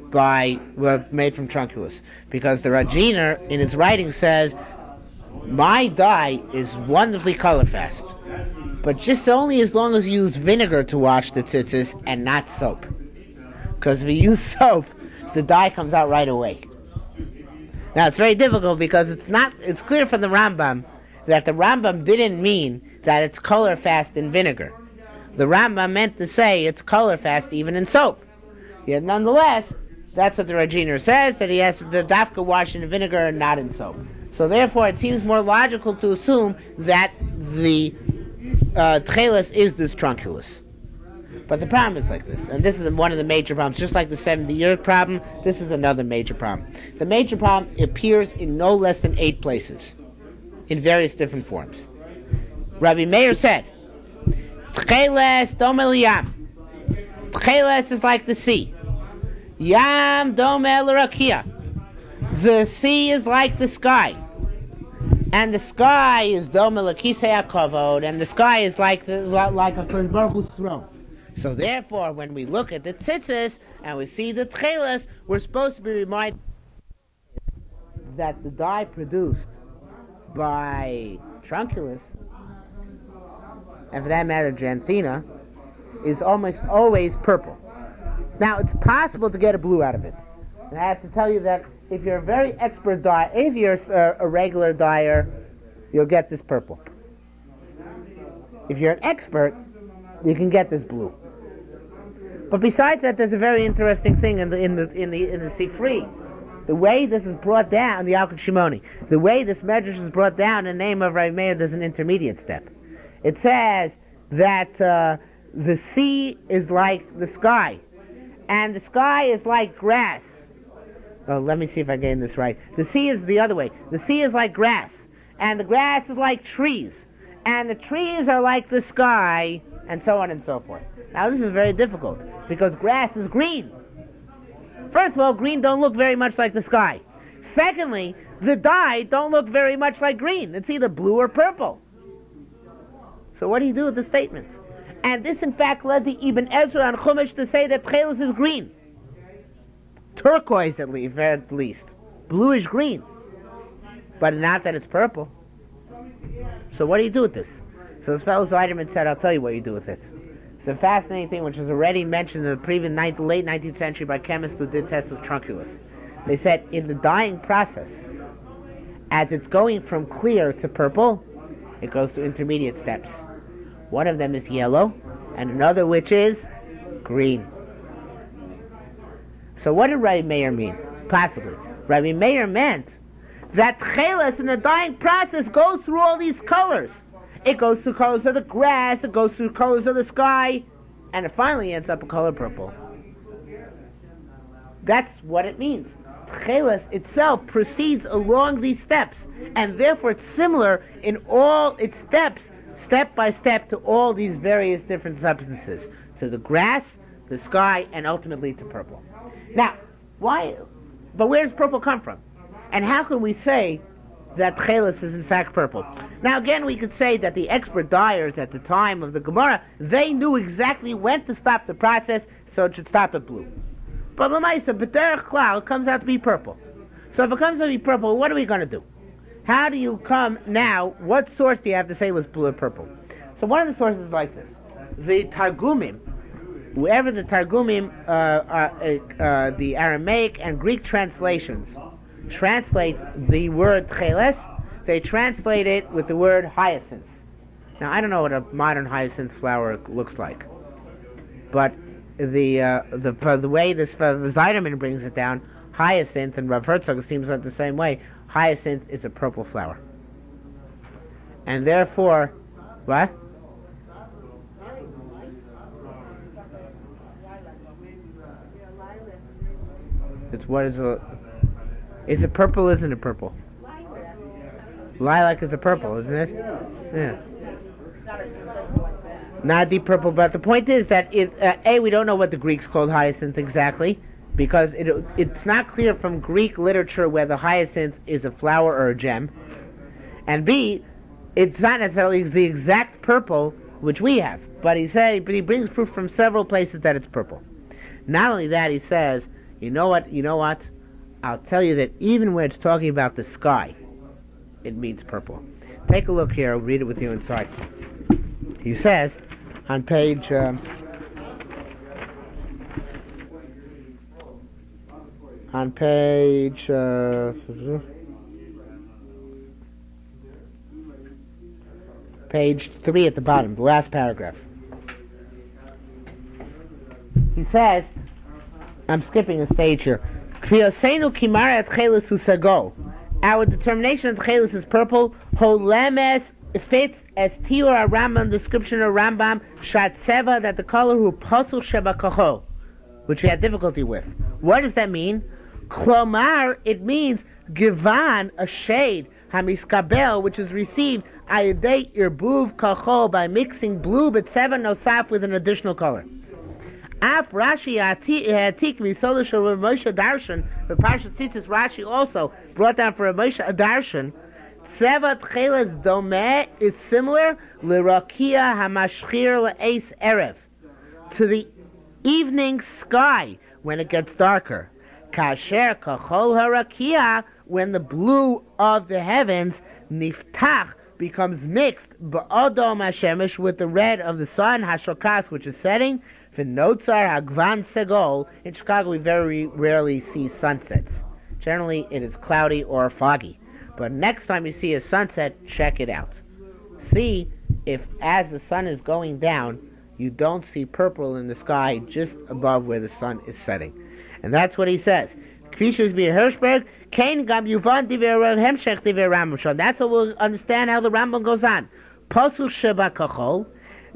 S1: made from trunculus, because the Rajiner in his writing says my dye is wonderfully color fast, but just only as long as you use vinegar to wash the tzitzis and not soap, because if you use soap, the dye comes out right away. Now it's very difficult because it's clear from the Rambam that the Rambam didn't mean that it's color fast in vinegar. The Rambam meant to say it's color fast even in soap. Yet nonetheless, that's what the Rajiner says, that he has the dafka wash in vinegar and not in soap. So therefore it seems more logical to assume that the tcheles is this trunculus. But the problem is like this, and this is one of the major problems. Just like the 70-year problem, this is another major problem. The major problem appears in no less than 8 places, in various different forms. Rabbi Meir said, Tcheles domel yam. Tcheles is like the sea. Yam domel rakia. The sea is like the sky. And the sky is domel akisei hakavod, and the sky is like a Baruch Hu's throne. So therefore, when we look at the tzitzis and we see the tcheles, we're supposed to be reminded that the dye produced by trunculus, and for that matter janthina, is almost always purple. Now, it's possible to get a blue out of it. And I have to tell you that if you're a very expert dyer, if you're a regular dyer, you'll get this purple. If you're an expert, you can get this blue. But besides that, there's a very interesting thing in the Sifri. The way this is brought down, the Alkut Shimoni, the way this medrash is brought down in the name of Rabbi Meir, there's an intermediate step. It says that the sea is like the sky, and the sky is like grass. Oh, let me see if I get this right. The sea is the other way. The sea is like grass, and the grass is like trees, and the trees are like the sky, and so on and so forth. Now this is very difficult, because grass is green. First of all, green don't look very much like the sky. Secondly, the dye don't look very much like green. It's either blue or purple. So what do you do with the statement? And this in fact led the Ibn Ezra and Chumash to say that tcheles is green. Turquoise at least. Bluish green. But not that it's purple. So what do you do with this? So this fellow Zeiderman said, I'll tell you what you do with it. It's a fascinating thing which was already mentioned in the previous late 19th century by chemists who did tests with trunculus. They said in the dyeing process, as it's going from clear to purple, it goes through intermediate steps. One of them is yellow, and another which is green. So what did Rabbi Meir mean? Possibly. Rabbi Meir meant that tcheles in the dyeing process goes through all these colors. It goes through colors of the grass, it goes through colors of the sky, and it finally ends up a color purple. That's what it means. Tcheles itself proceeds along these steps, and therefore it's similar in all its steps, step by step, to all these various different substances. To the grass, the sky, and ultimately to purple. Now, why? But where does purple come from? And how can we say that tchelis is in fact purple? Now again, we could say that the expert dyers at the time of the Gemara, they knew exactly when to stop the process, so it should stop at blue. But l'maisa, b'derech klal, it comes out to be purple. So if it comes out to be purple, what are we going to do? How do you come now? What source do you have to say was blue or purple? So one of the sources is like this: the Targumim, wherever the Targumim, the Aramaic and Greek translations translate the word tcheles, they translate it with the word hyacinth. Now I don't know what a modern hyacinth flower looks like, but the way this Zeiderman brings it down, hyacinth, and Rav Herzog seems like the same way. Hyacinth is a purple flower, and therefore, what? It's what is a? Is it purple? Isn't it purple? Lilac is a purple, isn't it? Yeah. Not deep purple, but the point is that we don't know what the Greeks called hyacinth exactly, because it's not clear from Greek literature whether hyacinth is a flower or a gem, and B, it's not necessarily the exact purple which we have, but he brings proof from several places that it's purple. Not only that, he says, you know what? I'll tell you that even when it's talking about the sky, it means purple. Take a look here. I'll read it with you inside. He says on page page 3 at the bottom, the last paragraph. He says, I'm skipping a stage here. Our determination that tchelis is purple, holemes fits as tiur Rambam description of Rambam shatseva, that the color who pasul sheba kachol, which we had difficulty with. What does that mean? Klomar, it means givan, a shade, hamiskabel, which is received ayadei irbuv kachol, by mixing blue but seven nosaf with an additional color. Af Rashi Atik Misola Shel Moshe Darshan, the Parshat Tzitzis Rashi also brought down for Moshe Darshan. Seva Tcheles Domeh is similar L'Rakia Hamashchir Le'Eis Erev, to the evening sky when it gets darker. Kasher Kachol HaRakia, when the blue of the heavens Niftach becomes mixed Ba'odom HaShemesh, with the red of the sun, Hashokas, which is setting. V'notzar Hagvan Segol. In Chicago, we very rarely see sunsets. Generally, it is cloudy or foggy. But next time you see a sunset, check it out. See if, as the sun is going down, you don't see purple in the sky just above where the sun is setting. And that's what he says. Kvishus Bir Hirschberg, Kain Gam Yuvan Diver Hemshech Diver Rambam. That's how we'll understand how the Rambam goes on. Pasul Sheba Kachol.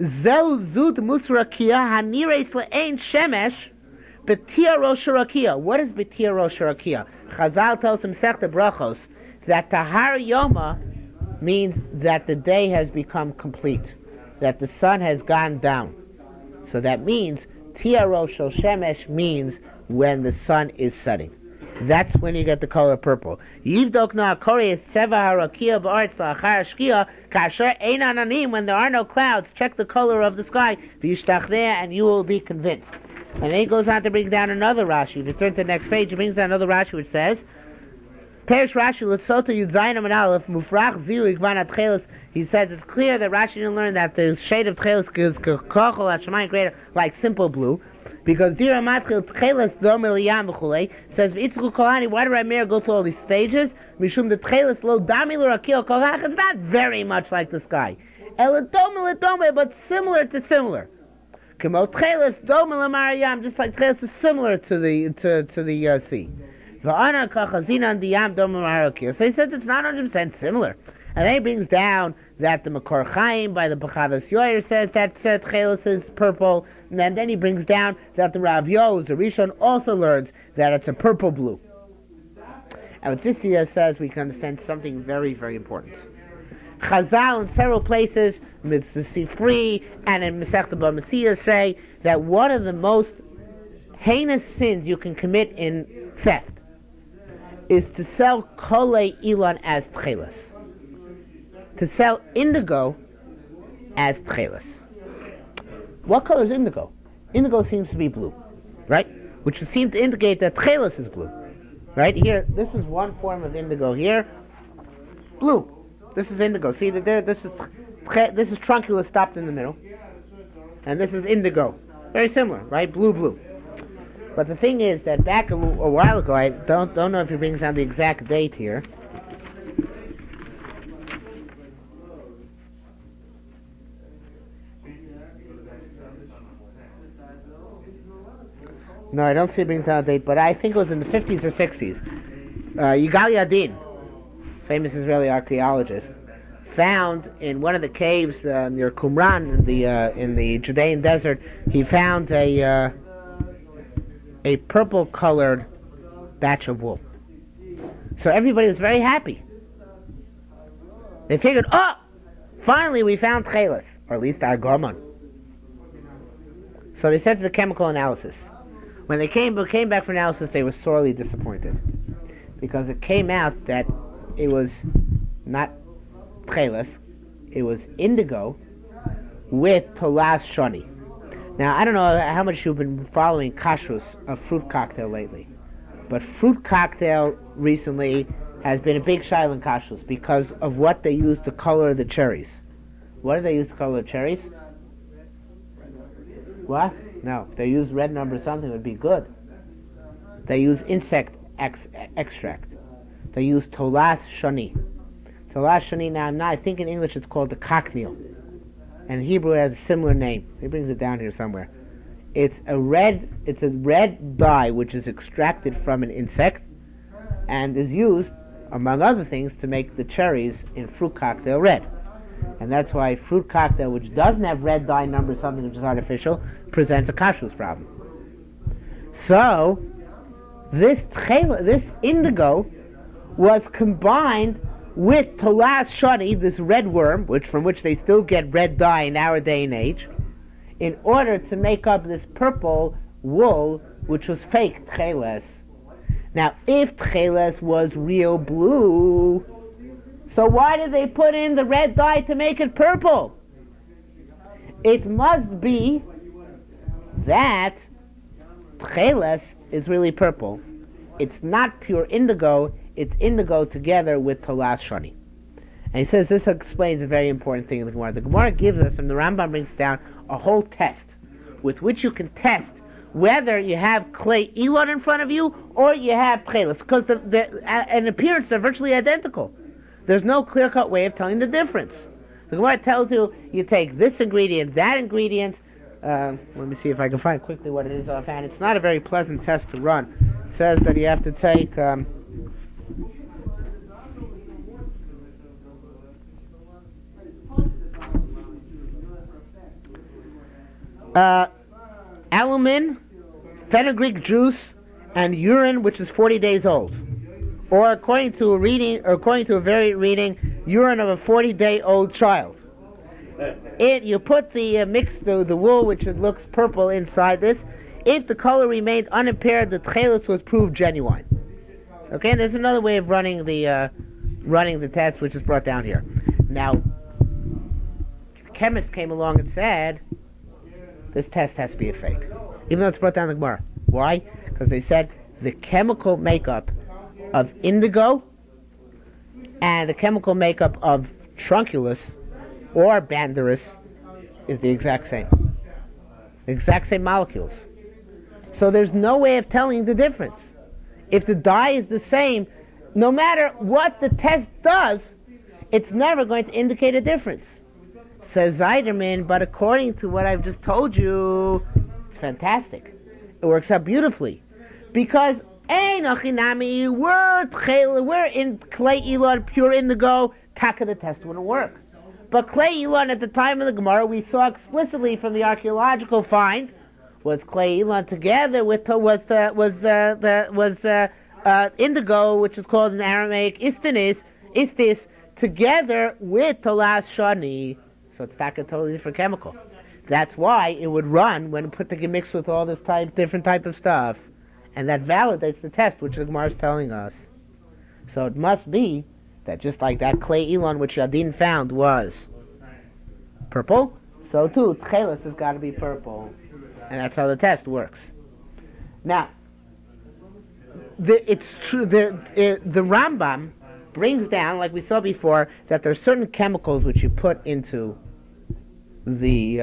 S1: Zeu Zud Musrakia Hanires Le'ein Shemesh Betia Rosh Rakia. What is Betia Rosh Rakia? Chazal tells him Sechta Brachos that Tahar Yoma means that the day has become complete, that the sun has gone down. So that means Tia Rosh Shemesh means when the sun is setting. That's when you get the color purple. Yivdok na koreis seva harakia b'aretz la'achar shkia kasher ein ananim, when there are no clouds, check the color of the sky, v'yishtachneh, and you will be convinced. And then he goes on to bring down another Rashi. If you turn to the next page, he brings down another Rashi which says, Perish Rashi l'tzota yudzayin amid aleph mufrach ziu igvan atchelis. He says it's clear that Rashi didn't learn that the shade of tchelis is kachol hashemayim greater, like simple blue. Because Dira Matchil Tcheles Domel Yam V'chulei says V'itzchuk Kolani, why did Rameir go through all these stages? Mishum the Tcheles Lo Damil Rakil Kolach. It's not very much like the sky. Eladome, but similar to similar. Kemo Tcheles Domel Amariyam, just like Tcheles is similar to the sea. V'ana Kachazina Diyam Domel Amariyam. So he says it's not 100% similar. And then he brings down that the Makor Chaim by the B'chavas Yoyer says that Tcheles is purple. And then he brings down that the Rav Yoz, the Rishon, also learns that it's a purple blue. And what this here says, we can understand something very, very important. Chazal in several places, Mitzvah Sifri and in Masechta Bava Metzia say that one of the most heinous sins you can commit in theft is to sell kolei ilan as tchelas. To sell indigo as tchelas. What color is indigo? Indigo seems to be blue, right? Which would seem to indicate that tchelas is blue. Right? Here, this is one form of indigo here. Blue. This is indigo. See that there, this is trunculus stopped in the middle. And this is indigo. Very similar, right? Blue, blue. But the thing is that back a while ago, I don't know if he brings down the exact date here. No, I don't see it brings down a date, but I think it was in the 50s or 60s. Yigal Yadin, famous Israeli archaeologist, found in one of the caves near Qumran in the Judean desert, he found a purple-colored batch of wool. So everybody was very happy. They figured, oh, finally we found tchelas, or at least our gorman. So they sent the chemical analysis. When they came back for analysis, they were sorely disappointed because it came out that it was not tchelas, it was indigo with tolas shani. Now, I don't know how much you've been following kashrus, a fruit cocktail, lately, but fruit cocktail recently has been a big shiloh in kashrus because of what they use to color the cherries. What do they use to color the cherries? What? No, if they use red number something, it would be good. They use insect extract. They use tolas shani. Tolas shani, now I think in English it's called the cochineal. And in Hebrew it has a similar name. He brings it down here somewhere. It's a red dye which is extracted from an insect and is used, among other things, to make the cherries in fruit cocktail red. And that's why fruit cocktail, which doesn't have red dye number, something which is artificial, presents a kashrus problem. So, this indigo was combined with tolas shani, this red worm, from which they still get red dye in our day and age, in order to make up this purple wool, which was fake tcheles. Now, if tcheles was real blue, so why did they put in the red dye to make it purple? It must be that tcheles is really purple. It's not pure indigo, it's indigo together with tolas shani. And he says this explains a very important thing in the Gemara. The Gemara gives us, and the Rambam brings down, a whole test with which you can test whether you have clay elon in front of you or you have tcheles, because in appearance they're virtually identical. There's no clear-cut way of telling the difference. The Gemara tells you, you take this ingredient, that ingredient. Let me see if I can find quickly what it is offhand. It's not a very pleasant test to run. It says that you have to take alumin, fenugreek juice, and urine, which is 40 days old. Or according to a variant reading, urine of a 40-day-old child. You put the the wool, which looks purple, inside this. If the color remained unimpaired, the tcheles was proved genuine. Okay, and there's another way of running the test, which is brought down here. Now, chemists came along and said this test has to be a fake, even though it's brought down in the Gemara. Why? Because they said the chemical makeup of indigo and the chemical makeup of trunculus or banderus is the exact same molecules. So there's no way of telling the difference. If the dye is the same, no matter what the test does, it's never going to indicate a difference. Says Zeiderman, but according to what I've just told you, it's fantastic. It works out beautifully. Because we're in clay elon, pure indigo, taka, the test wouldn't work. But clay elon at the time of the Gemara, we saw explicitly from the archaeological find, was clay elon together with indigo, which is called in Aramaic istis, together with Tolas Shani. So it's not a totally different chemical. That's why it would run when put together mixed with all this different type of stuff. And that validates the test, which the Gemara is telling us. So it must be that just like that clay Elon which Yadin found was purple, so too Tchelis has got to be purple. And that's how the test works. Now, it's true. The Rambam brings down, like we saw before, that there are certain chemicals which you put into the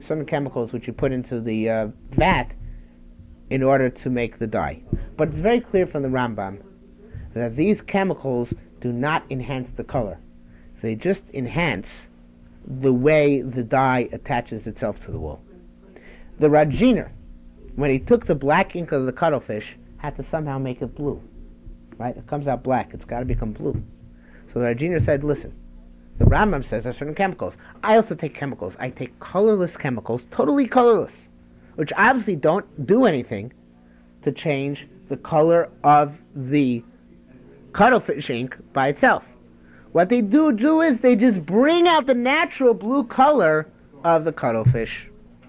S1: vat in order to make the dye. But it's very clear from the Rambam that these chemicals do not enhance the color. They just enhance the way the dye attaches itself to the wool. The Rajiner, when he took the black ink of the cuttlefish, had to somehow make it blue. Right? It comes out black. It's got to become blue. So the Rajiner said, listen, the Rambam says there are certain chemicals. I also take chemicals. I take colorless chemicals, totally colorless, which obviously don't do anything to change the color of the cuttlefish ink by itself. What they do is they just bring out the natural blue color of the cuttlefish.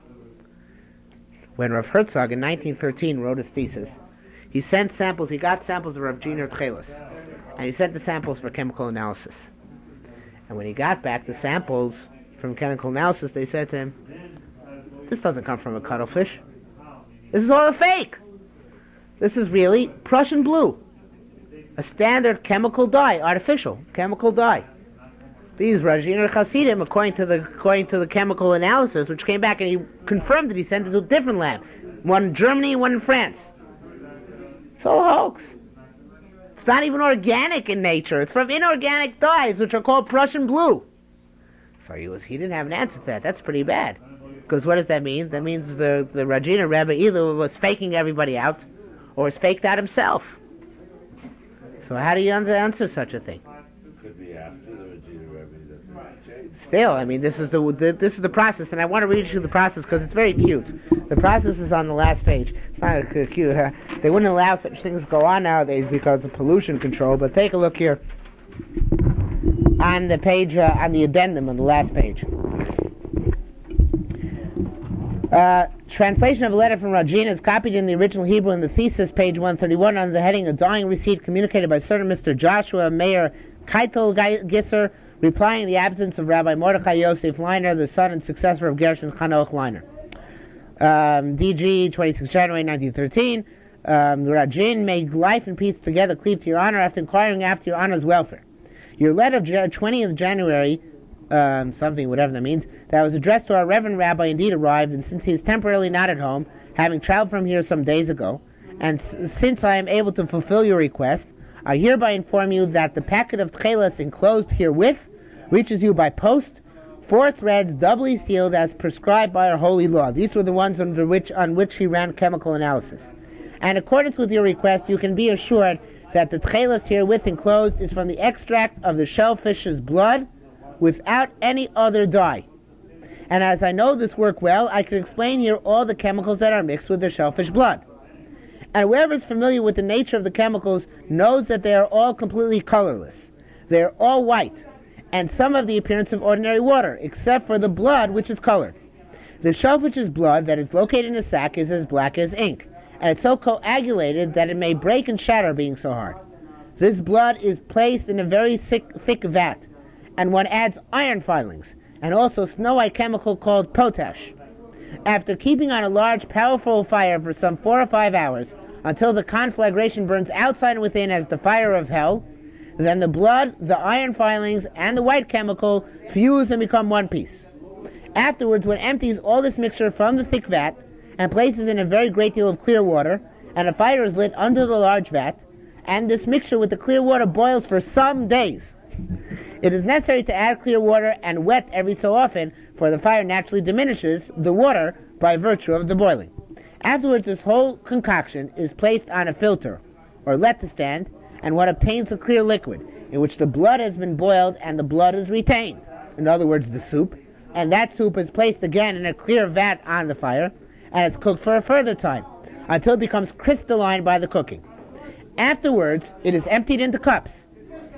S1: When Rav Herzog in 1913 wrote his thesis, he got samples of Rav Giner Tchelis, and he sent the samples for chemical analysis. And when he got back the samples from chemical analysis, they said to him, this doesn't come from a cuttlefish. This is all a fake. This is really Prussian blue. A standard chemical dye, artificial chemical dye. These Rajiner Hasidim, according to the chemical analysis, which came back and he confirmed that he sent it to a different lab, one in Germany, one in France. It's all a hoax. It's not even organic in nature. It's from inorganic dyes, which are called Prussian blue. So he didn't have an answer to that. That's pretty bad. Because what does that mean? That means the Rajiner Rebbe either was faking everybody out, or was faked out himself. So how do you answer such a thing?
S3: Could be after the Regina Rebbe that changed.
S1: Still, I mean, this is the process, and I want to read you the process because it's very cute. The process is on the last page. It's not cute. They wouldn't allow such things to go on nowadays because of pollution control. But take a look here on the page, on the addendum on the last page. Translation of a letter from Rajina is copied in the original Hebrew in the thesis, page 131, under the heading "A Dying Receipt communicated by certain Mr. Joshua Meir Keitel Gisser, replying in the absence of Rabbi Mordechai Yosef Leiner, the son and successor of Gershon Chanoch Leiner." DG, 26 January 1913. Rajin, may life and peace together cleave to your honor after inquiring after your honor's welfare. Your letter of 20th January, whatever that means, that was addressed to our Reverend Rabbi indeed arrived, and since he is temporarily not at home, having traveled from here some days ago, and since I am able to fulfill your request, I hereby inform you that the packet of tchelas enclosed herewith reaches you by post, 4 threads doubly sealed as prescribed by our holy law. These were the ones on which he ran chemical analysis. And in accordance with your request, you can be assured that the tchelas herewith enclosed is from the extract of the shellfish's blood without any other dye. And as I know this work well, I can explain here all the chemicals that are mixed with the shellfish blood. And whoever is familiar with the nature of the chemicals knows that they are all completely colorless. They are all white, and some have the appearance of ordinary water, except for the blood, which is colored. The shellfish's blood that is located in the sac is as black as ink, and it's so coagulated that it may break and shatter being so hard. This blood is placed in a very thick vat, and one adds iron filings, and also snow-white chemical called potash. After keeping on a large, powerful fire for some 4 or 5 hours, until the conflagration burns outside and within as the fire of hell, then the blood, the iron filings, and the white chemical fuse and become one piece. Afterwards, one empties all this mixture from the thick vat and places in a very great deal of clear water, and a fire is lit under the large vat, and this mixture with the clear water boils for some days. It is necessary to add clear water and wet every so often, for the fire naturally diminishes the water by virtue of the boiling. Afterwards, this whole concoction is placed on a filter, or let to stand, and one obtains a clear liquid, in which the blood has been boiled and the blood is retained. In other words, the soup. And that soup is placed again in a clear vat on the fire, and it's cooked for a further time, until it becomes crystalline by the cooking. Afterwards, it is emptied into cups,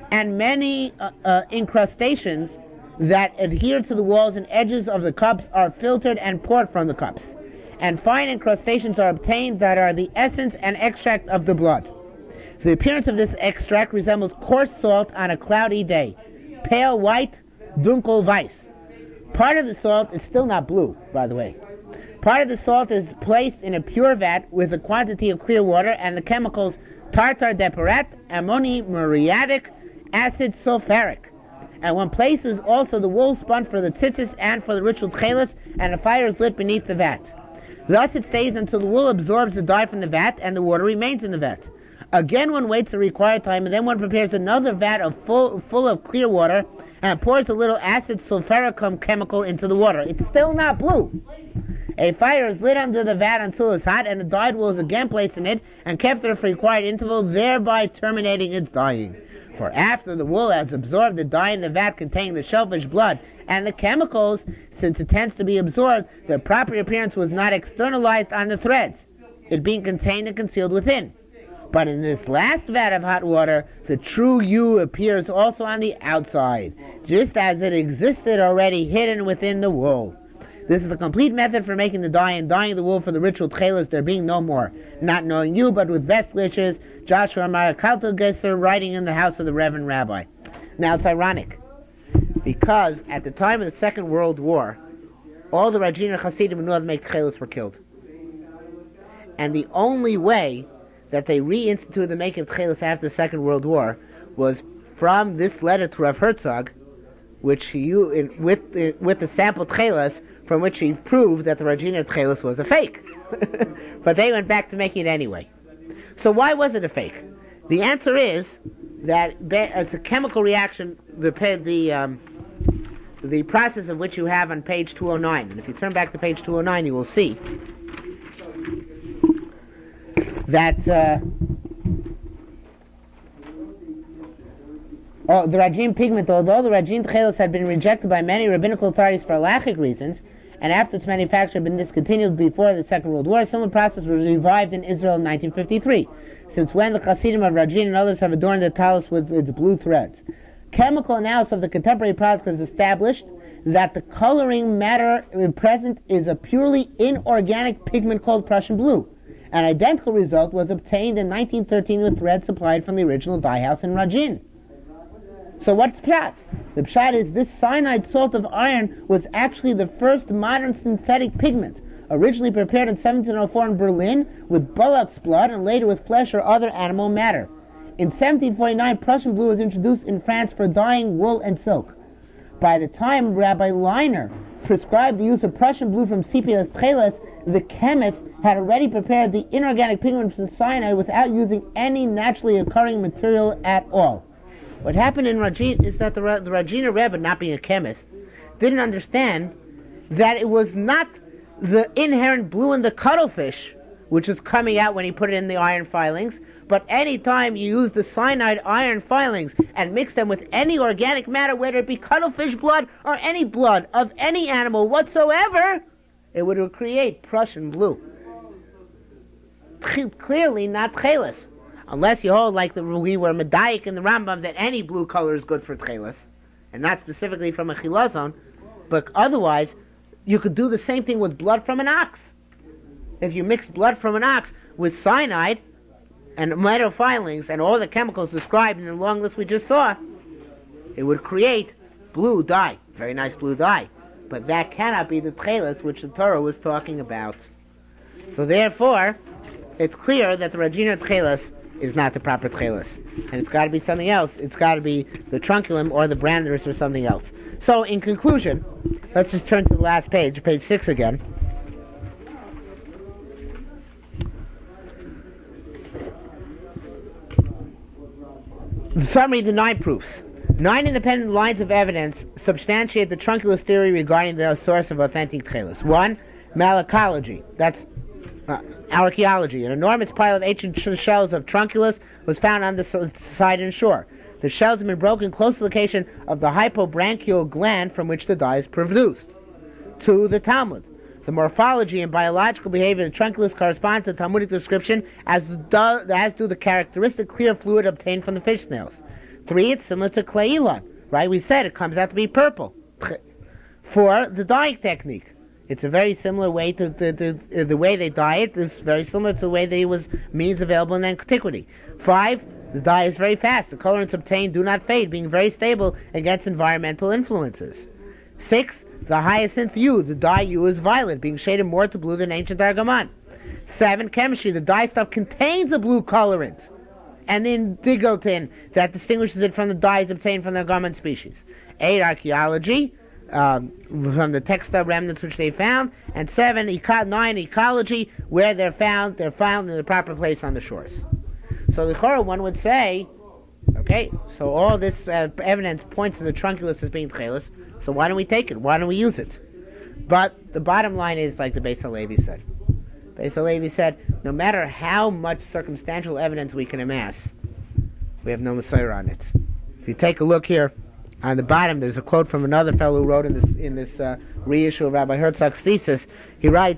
S1: and many incrustations that adhere to the walls and edges of the cups are filtered and poured from the cups. And fine incrustations are obtained that are the essence and extract of the blood. The appearance of this extract resembles coarse salt on a cloudy day, pale white, dunkel weiß. Part of the salt is still not blue, by the way. Part of the salt is placed in a pure vat with a quantity of clear water and the chemicals tartar depurat, ammonium muriatic, acid sulfuric. And one places also the wool spun for the tzitzis and for the ritual tchelis, and a fire is lit beneath the vat. Thus it stays until the wool absorbs the dye from the vat and the water remains in the vat. Again one waits the required time, and then one prepares another vat full of clear water and pours a little acid sulfuricum chemical into the water. It's still not blue. A fire is lit under the vat until it's hot, and the dyed wool is again placed in it and kept there for a required interval, thereby terminating its dyeing. For after the wool has absorbed the dye in the vat containing the shellfish blood and the chemicals, since it tends to be absorbed, the proper appearance was not externalized on the threads, it being contained and concealed within. But in this last vat of hot water, the true hue appears also on the outside, just as it existed already hidden within the wool. This is a complete method for making the dye and dyeing the wool for the ritual tchelis, there being no more. Not knowing you, but with best wishes, Joshua Marakaltogesser, writing in the house of the Reverend Rabbi. Now it's ironic, because at the time of the Second World War, all the Rajiner Hasidim who knew how to make tchelis were killed. And the only way that they reinstituted the making of tchelis after the Second World War was from this letter to Rav Herzog, which with the sample tchelis, from which he proved that the Rajiner tchelis was a fake. But they went back to making it anyway. So why was it a fake? The answer is that it's a chemical reaction, the process of which you have on page 209. And if you turn back to page 209, you will see that the Rajin pigment, although the Rajin tchelis had been rejected by many rabbinical authorities for halachic reasons, and after its manufacture had been discontinued before the Second World War, a similar process was revived in Israel in 1953, since when the Hasidim of Rajin and others have adorned the talus with its blue threads. Chemical analysis of the contemporary product has established that the coloring matter present is a purely inorganic pigment called Prussian blue. An identical result was obtained in 1913 with thread supplied from the original dye house in Rajin. So what's pshat? The pshat is this cyanide salt of iron was actually the first modern synthetic pigment, originally prepared in 1704 in Berlin with bullock's blood and later with flesh or other animal matter. In 1749, Prussian blue was introduced in France for dyeing wool and silk. By the time Rabbi Leiner prescribed the use of Prussian blue from sepia as tchelis, the chemist had already prepared the inorganic pigment from cyanide without using any naturally occurring material at all. What happened in Rajin is that the Rajiner Rebbe, not being a chemist, didn't understand that it was not the inherent blue in the cuttlefish which was coming out when he put it in the iron filings, but any time you use the cyanide iron filings and mix them with any organic matter, whether it be cuttlefish blood or any blood of any animal whatsoever, it would create Prussian blue. Clearly not tchelis. Unless you hold like we were medayik in the Rambam that any blue color is good for tchelis, and not specifically from a chilazon, but otherwise you could do the same thing with blood from an ox. If you mix blood from an ox with cyanide and metal filings and all the chemicals described in the long list we just saw, it would create blue dye, very nice blue dye. But that cannot be the tchelis which the Torah was talking about. So therefore, it's clear that the Rajiner tchelis is not the proper tchelis. And it's got to be something else. It's got to be the trunculum or the branderus or something else. So in conclusion, let's just turn to the last page, page 6 again. The summary of the 9 proofs. 9 independent lines of evidence substantiate the trunculus theory regarding the source of authentic tchelis. 1. Malacology. That's archaeology. An enormous pile of ancient shells of trunculus was found on the side and shore. The shells have been broken close to the location of the hypobranchial gland from which the dye is produced. 2. The Talmud. The morphology and biological behavior of the trunculus corresponds to the Talmudic description, as do the characteristic clear fluid obtained from the fish snails. 3, it's similar to Kleilon, right? We said it comes out to be purple. 4, the dyeing technique. It's a very similar way to the way they dye it is very similar to the way there was means available in antiquity. 5, the dye is very fast. The colorants obtained do not fade, being very stable against environmental influences. 6, the hyacinth hue. The dye hue is violet, being shaded more to blue than ancient Argaman. 7, chemistry. The dye stuff contains a blue colorant, and the indigotin that distinguishes it from the dyes obtained from the Argaman species. 8, archaeology. From the textile remnants which they found, and 9, ecology, where they're found in the proper place on the shores. So the Chorah, one would say, okay, so all this evidence points to the trunculus as being tchelis, so why don't we take it? Why don't we use it? But the bottom line is, like the Beis HaLevi said. Beis HaLevi said, no matter how much circumstantial evidence we can amass, we have no Messiah on it. If you take a look here, on the bottom, there's a quote from another fellow who wrote in this reissue of Rabbi Herzog's thesis. He writes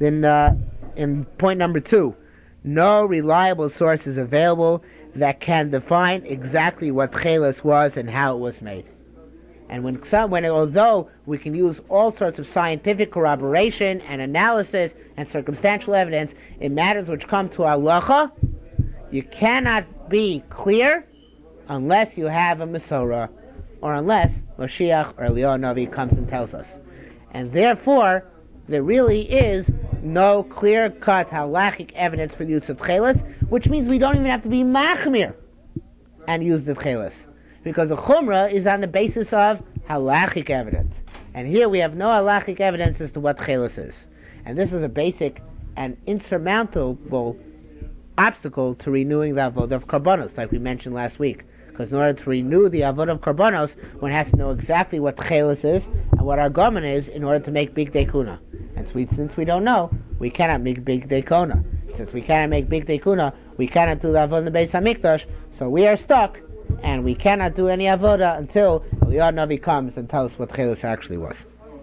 S1: in point number 2, no reliable source is available that can define exactly what Tchelis was and how it was made. And although we can use all sorts of scientific corroboration and analysis and circumstantial evidence in matters which come to halacha, you cannot be clear unless you have a Masorah, or unless Moshiach or Eliyahu Navi comes and tells us. And therefore, there really is no clear-cut halachic evidence for the use of tchelis, which means we don't even have to be machmir and use the tchelis, because the chumrah is on the basis of halachic evidence. And here we have no halachic evidence as to what tchelis is. And this is a basic and insurmountable obstacle to renewing the avodah of karbonos, like we mentioned last week. Because in order to renew the avodah of karbonos, one has to know exactly what tchelis is and what our gomen is in order to make big dekuna. And since we don't know, we cannot make big dekuna. Since we cannot make big dekuna, we cannot do the avodah in the Beis Hamikdash. So we are stuck, and we cannot do any avodah until Eliyahu Navi comes and tells us what tchelis actually was.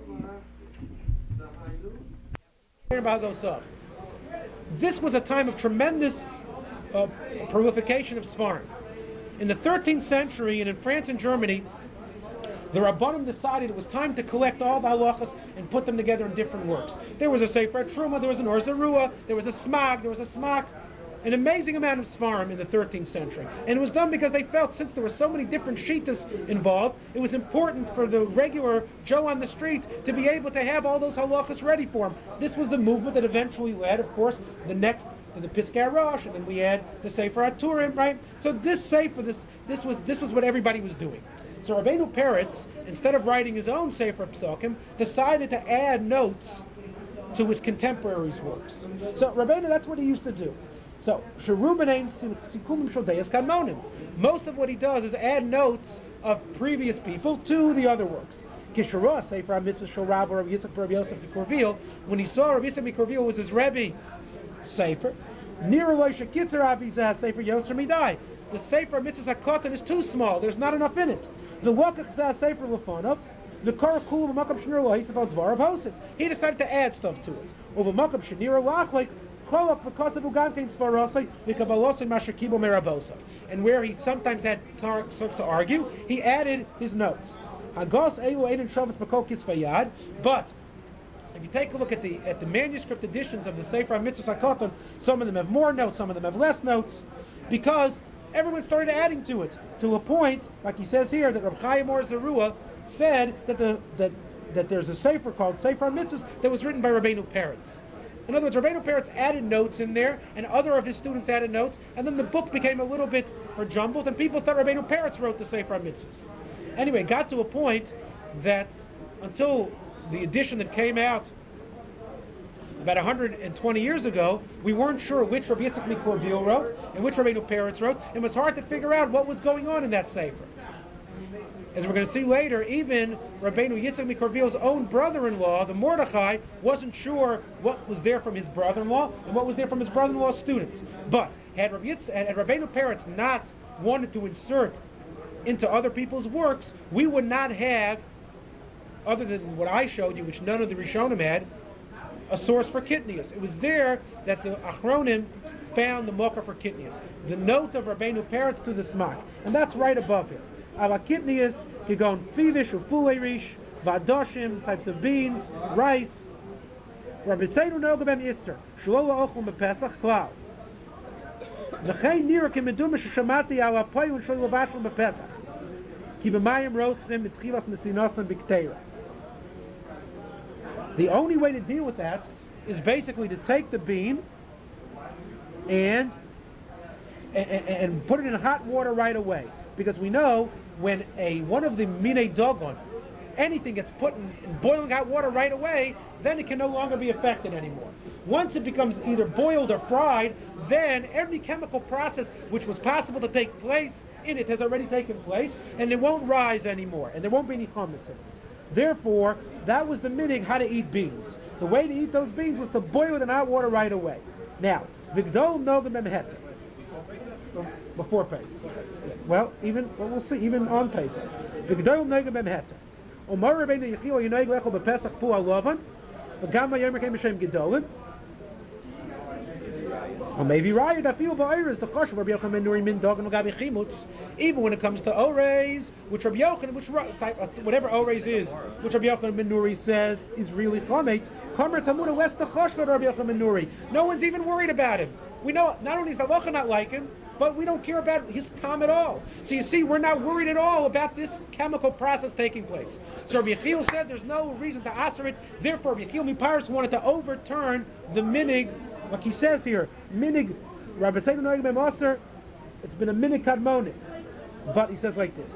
S4: This was a time of tremendous prolification of svarim. In the 13th century, and in France and Germany, the Rabbanim decided it was time to collect all the halachas and put them together in different works. There was a Sefer Truma, there was an Or Zarua, there was a Smag, there was a Smak, an amazing amount of svarim in the 13th century. And it was done because they felt, since there were so many different shittas involved, it was important for the regular Joe on the street to be able to have all those halachas ready for him. This was the movement that eventually led, of course, the Piskei Rosh, and then we had the Sefer HaTurim, right? So this Sefer, this was what everybody was doing. So Rabbeinu Peretz, instead of writing his own Sefer Psukim, decided to add notes to his contemporaries' works. So Rabbeinu, that's what he used to do. So Sherubanein Sikumim Shodeyas Kanmonim. Most of what he does is add notes of previous people to the other works. Kishara Sefer HaMitzvah Shel Rav or Rabbi Yitzchak Rabbi Yosef Mikorvil, when he saw Rabbi Yitzchak Mikorvil was his Rebbe Sefer, Nira Loisha Kitzer Abizah Sefer Yosef Midai. The Sefer Mitzvah HaKotan is too small. There's not enough in it. The Wakach Zah Sefer Lefonov, the Karakul Makam Shnir Lahis about Dvar Hosid. He decided to add stuff to it. Over Makam Shnir Lachlik, Kolak because of Ugamkin Svarosai, Vikabalosai Mashakibo Merabosa. And where he sometimes had starts to argue, he added his notes. Hagos Elu Aiden Shabbos Bakokis Fayad, but if you take a look at the manuscript editions of the Sefer HaMitzvah HaKotan, some of them have more notes, some of them have less notes, because everyone started adding to it, to a point, like he says here, that Reb Chaim Or Zarua said that there's a Sefer called Sefer HaMitzvahs that was written by Rabbeinu Peretz. In other words, Rabbeinu Peretz added notes in there, and other of his students added notes, and then the book became a little bit more jumbled, and people thought Rabbeinu Peretz wrote the Sefer HaMitzvahs. Anyway, it got to a point that until the edition that came out about 120 years ago, we weren't sure which Rabbi Yitzchak Mikorvil wrote and which Rabbeinu Peretz wrote. It was hard to figure out what was going on in that Sefer. As we're going to see later, even Rabbeinu Yitzchak Mikorvil's own brother-in-law, the Mordechai, wasn't sure what was there from his brother-in-law and what was there from his brother-in-law's students. But had Rabbeinu Peretz not wanted to insert into other people's works, we would not have, other than what I showed you, which none of the Rishonim had, a source for Kitnius. It was there that the Achronim found the Mokar for Kitnius. The note of Rabbeinu Peretz to the Smak. And that's right above here. Ala Kitnius, you go on Fivish, Ufule Rish, Vadoshim, types of beans, rice. Rabbi Seinu Nogabem Isser, Shlola Ochum Pesach Klau. V'chein nira k'meduma sheshamati al apoyu and shlola vashel b'Pesach. Ki b'mayim roschim mitchilas nesinosan b'kteira. The only way to deal with that is basically to take the bean and put it in hot water right away, because we know when one of the minei dogon, anything gets put in boiling hot water right away, then it can no longer be affected anymore. Once it becomes either boiled or fried, then every chemical process which was possible to take place in it has already taken place, and it won't rise anymore, and there won't be any chametz in it. Therefore, that was the minig how to eat beans. The way to eat those beans was to boil it in hot water right away. Now, Vigdol Nogam Heter. Before Pesach. Well, we'll see, even on Pesach. Vigdol Nogam Heter. Omar Rabbeinu Yechiel Yinoig Lechol BePesach Pu Alavan. V'gam Vayomer Kem Hashem Gedolim. Or maybe Raya that feel ba'oreis the chashuv Rabbi Yochanan ben Nuri min dog and l'gabi chimutz. Even when it comes to oreis, which Rabbi Yochanan, whatever oreis is, which Rabbi Yochanan ben Nuri says is really chametz. Kamer tamuna west the chashuv Rabbi Yochanan ben Nuri. No one's even worried about him. We know not only is the halacha not like him, but we don't care about his tam at all. So you see, we're not worried at all about this chemical process taking place. So Rabbi Yechiel said there's no reason to aser it. Therefore, Rabbi Yechiel Miparis wanted to overturn the minig. Like he says here, minig, Rabbi Seinu Noeg Bem Aser, it's been a minig kadmonik. But he says like this.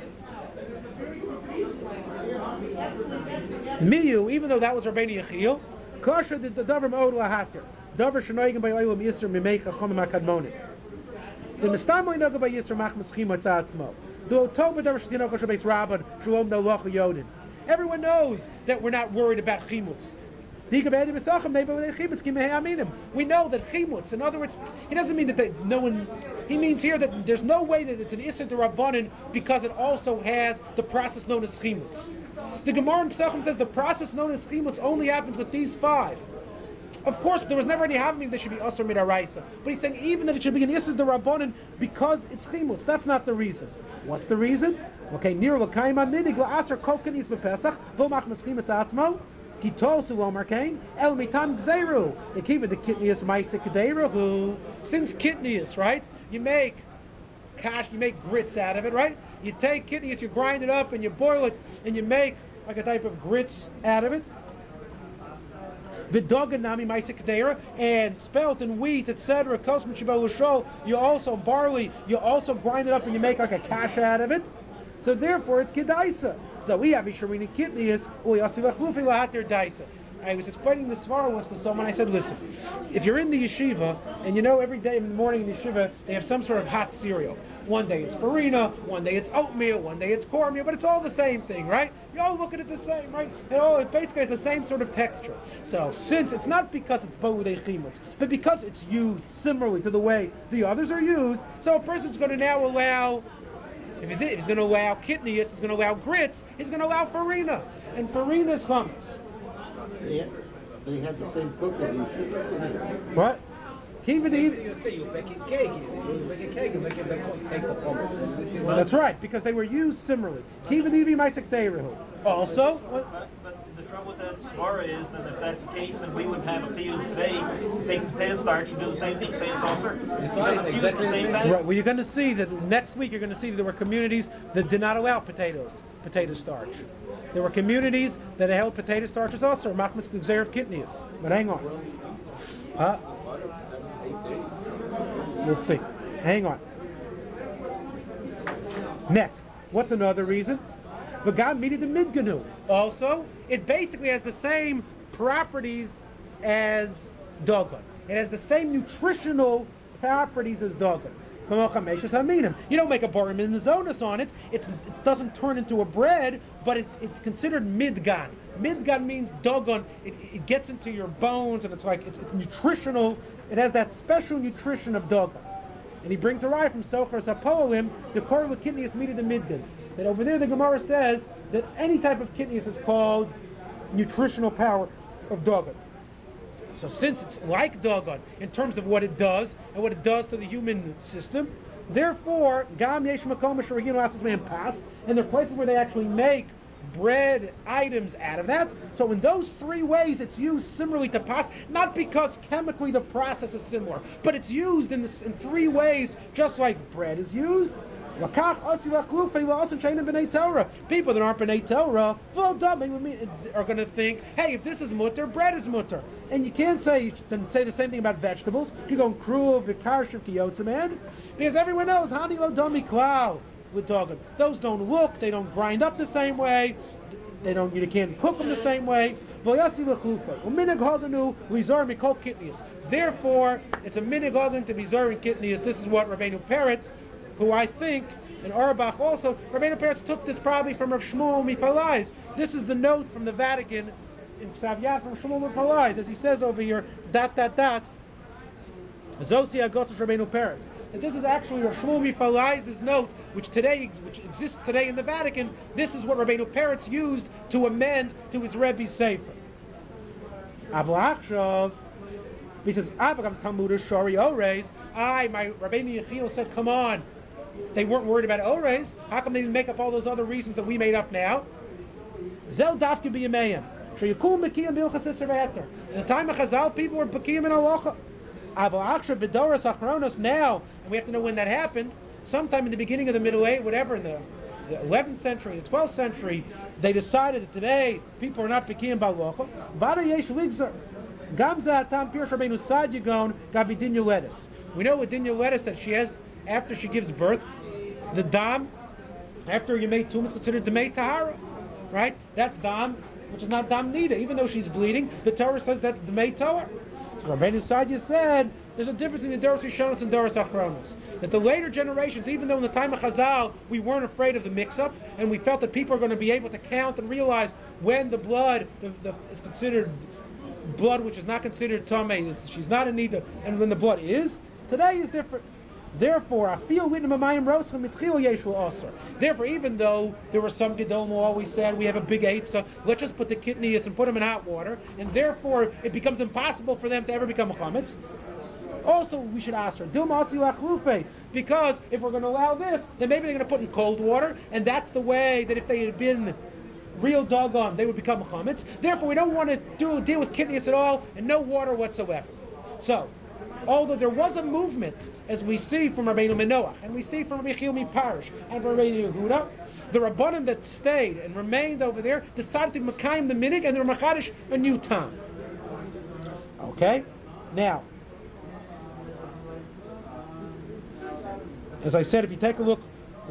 S4: Miyu, even though that was Rabbeinu Yechiel, Kasher did the davar ma'od lahater. Davar shenoigim by oilam yisr mimeich achomim kadmonik. The mistamoy noga by yisr mach meschim atzatzmo. The otoba davar shetino kosher beis rabban shalom no loch yodim. Everyone knows that we're not worried about chimutz. We know that chimutz, in other words, he doesn't mean that no one, he means here that there's no way that it's an Issur D'Rabbanan because it also has the process known as chimutz. The Gemara in Pesachim says the process known as chimutz only happens with these five. Of course, there was never any having that should be Asur Midaraisa. But he's saying even that it should be an Issur D'Rabbanan because it's chimutz. That's not the reason. What's the reason? Okay, Nir L'Kaima Minig L'Asar Kokanis B'Pesach V'Mach Meschim Atzmo. Kitosu Omar Kain, El Mitam Gzeru. They keep it the Kitnius Maisik Derahu. Since Kitnius, right? You make cash, you make grits out of it, right? You take Kitnius, you grind it up and you boil it and you make like a type of grits out of it. Vidoganami Maisik Dera and spelt and wheat, etc. Kosm Chibalushol, you also barley, you also grind it up and you make like a cash out of it. So therefore it's Kedaisa. So we have Isharini Kitnius, Daisa. I was explaining the Svara once to someone. I said, listen, if you're in the yeshiva, and you know every day in the morning in the yeshiva, they have some sort of hot cereal. One day it's farina, one day it's oatmeal, one day it's cornmeal, but it's all the same thing, right? You all look at it the same, right? It basically has the same sort of texture. So since it's not because it's Ba'udei Chimutz, but because it's used similarly to the way the others are used, so a person's going to now allow, if he's going to allow kitnius, he's going to allow grits, he's going to allow farina. And farina is chametz.
S5: Yeah, they had the same cooking.
S4: What? Keep it even.
S6: You make a cake. You make a cake and make it take the chametz.
S4: That's right, because they were used similarly. Keep it even ma'asek teirehu. Also,
S7: but the trouble with that svara is that if that's the case, then we wouldn't have a field today. Take potato starch and do the same thing. Say it's all certain. Because it's used the same thing.
S4: Right. Well, you're going to see that next week. You're going to see that there were communities that did not allow potato starch. There were communities that held potato starch as also machmas gzeir kitnius. But hang on. We'll see. Hang on. Next, what's another reason? V'gam midi the midganu. Also, it basically has the same properties as dogon. It has the same nutritional properties as dogon. You don't make a borim in the zonas on it. It doesn't turn into a bread, but it's considered midgan. Midgan means dogon. It gets into your bones, and it's nutritional. It has that special nutrition of dogon. And he brings a rye from Socher Sapolim, the core of a kitnius meated the midgan. That over there the Gemara says that any type of kitnius is called nutritional power of dogon. So since it's like Dagon in terms of what it does and what it does to the human system, therefore, Gam Yesh Makom Shoragim Lasas Man Pas, and there are places where they actually make bread items out of that. So in those three ways, it's used similarly to pas, not because chemically the process is similar, but it's used in three ways, just like bread is used. People that aren't B'nai Torah are going to think, hey, if this is mutter, bread is mutter. And you can't say the same thing about vegetables. You go kruv, v'karshiv, kiyotzaman, because everyone knows hani lo dami klal with dogged. Those don't look, they don't grind up the same way, you can't cook them the same way. Therefore, it's a minig ogden to be zorin kitnius. This is what Rabbeinu Peretz, who I think, and Auerbach also, Rabbeinu Peretz took this probably from Rav Shmuel Mipalais. This is the note from the Vatican in Ksav from Shmuel Mipalais, as he says over here, ... Zosi Agotos Rabbeinu Peretz. And this is actually Rav Shmuel Mipalais' note, which exists today in the Vatican. This is what Rabbeinu Peretz used to amend to his Rebbe's Sefer. Avlachshav, he says, my Rabbeinu Yechiel said, come on. They weren't worried about Ores. How come they didn't make up all those other reasons that we made up now? Zel dafke b'yameim. Sheyukum b'kiyam b'ilchas Yisrael. In the time of Chazal, people were b'kiyam in halacha. Avlachshav b'doras achronos now, and we have to know when that happened. Sometime in the beginning of the Middle Age, whatever, in the 11th century, the 12th century, they decided that today people are not b'kiyam b'halacha. Vada yesh ligzer. Gamza atam pirush Rabbeinu Sad Yagon gabi dinya lettuce. We know with dinya lettuce that she has, after she gives birth, the dam, after you make tum, is considered demei tahara, right? That's dam, which is not dam nida. Even though she's bleeding, the Torah says that's demei tahara. So Rabbeinu Sadia said there's a difference in the Doros Rishonos and Doros Achronos. That the later generations, even though in the time of Chazal we weren't afraid of the mix-up, and we felt that people are going to be able to count and realize when the blood is considered blood which is not considered tamei, she's not in need of, and when the blood is, today is different. Therefore, I feel Therefore, even though there were some Gedolim who always said we have a big eitzah, let's just put the kidneys and put them in hot water, and therefore it becomes impossible for them to ever become chametz. Also, we should ask her, because if we're going to allow this, then maybe they're going to put in cold water, and that's the way that if they had been real doggone, they would become chametz. Therefore, we don't want to deal with kidneys at all, and no water whatsoever. So, although there was a movement, as we see from Rabbeinu Menoach, and we see from Rabbi Chilmi Parish, and from Rabbeinu Yehuda, the Rabbanim that stayed and remained over there decided to Mekayim the minig, and they were Machadish a new time. Okay? Now, as I said, if you take a look,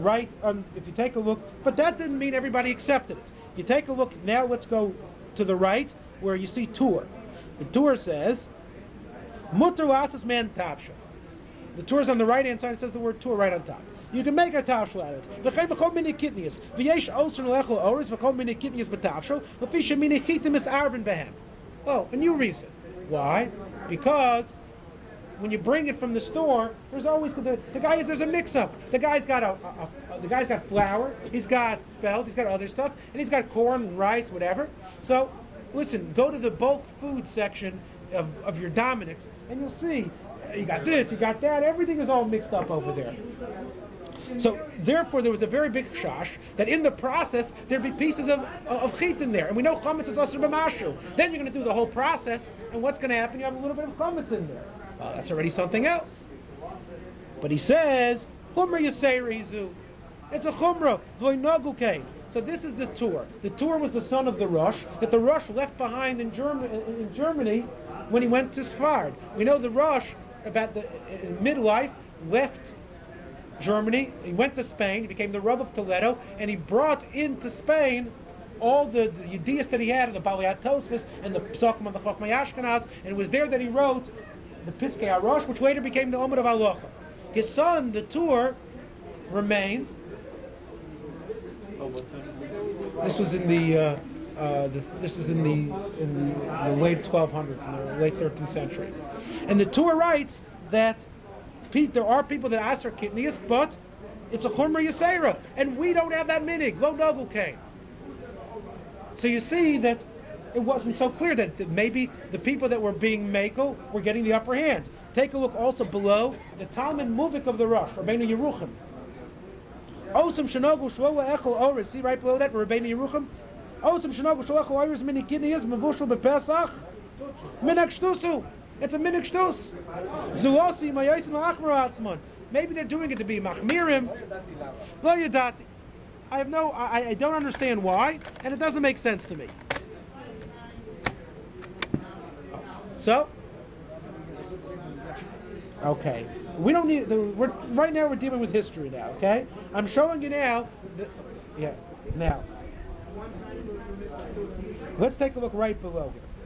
S4: but that didn't mean everybody accepted it. You take a look, now let's go to the right, where you see Tur. The Tur says, Mutter lasas man tafsha. The Tur is on the right hand side, it says the word Tur right on top. You can make a tafsha out of it. V'chei v'chol mini kitnias. V'yesh osr l'echol oris v'chol mini kitnias b'tafsha. V'fisha mini chitim is arvin behem. Oh, a new reason. Why? Because when you bring it from the store, there's always there's a mix-up. The guy's got flour, he's got spelt, he's got other stuff, and he's got corn and rice, whatever. So, listen, go to the bulk food section of your Dominick's, and you'll see you got this, you got that, everything is all mixed up over there. So therefore there was a very big chash that in the process there'd be pieces of chit in there, and we know chametz is asur b'mashu. Then you're going to do the whole process, and what's going to happen? You have a little bit of chametz in there. That's already something else. But he says chumra yiserizu. It's a chumra v'loinagu. So this is the Tur. The Tur was the son of the Rosh that the Rosh left behind in Germany when he went to Sfard. We know the Rosh, about the midlife, left Germany. He went to Spain. He became the Rav of Toledo, and he brought into Spain all the Yedias that he had, of the Balei HaTosfos and the Psachim of the Chochmei Ashkenaz, and it was there that he wrote the Piskei HaRosh, which later became the Omid of Halacha. His son, the Tur, remained. This was in the late 1200s, in the late 13th century. And the Tur writes that there are people that ask for kidneys, but it's a chumra yisera, and we don't have that minig. Lo nogul came. So you see that it wasn't so clear that maybe the people that were being makel were getting the upper hand. Take a look also below the Talmud Muvik of the Rosh, Rabbeinu Yerucham. Osam shenogu shloa echel oris. See right below that, Rabbeinu Yerucham. Osam shenogu shloa echel oris min ikidiyas mevushul bepesach minak shtusu. It's a minak shtus. Zuosi mayosim achmar atzmon. Maybe they're doing it to be machmirim. Lo yadati. I don't understand why, and it doesn't make sense to me. So, okay, we don't need. Right now we're dealing with history now. Okay, I'm showing you now. Now, let's take a look right below here.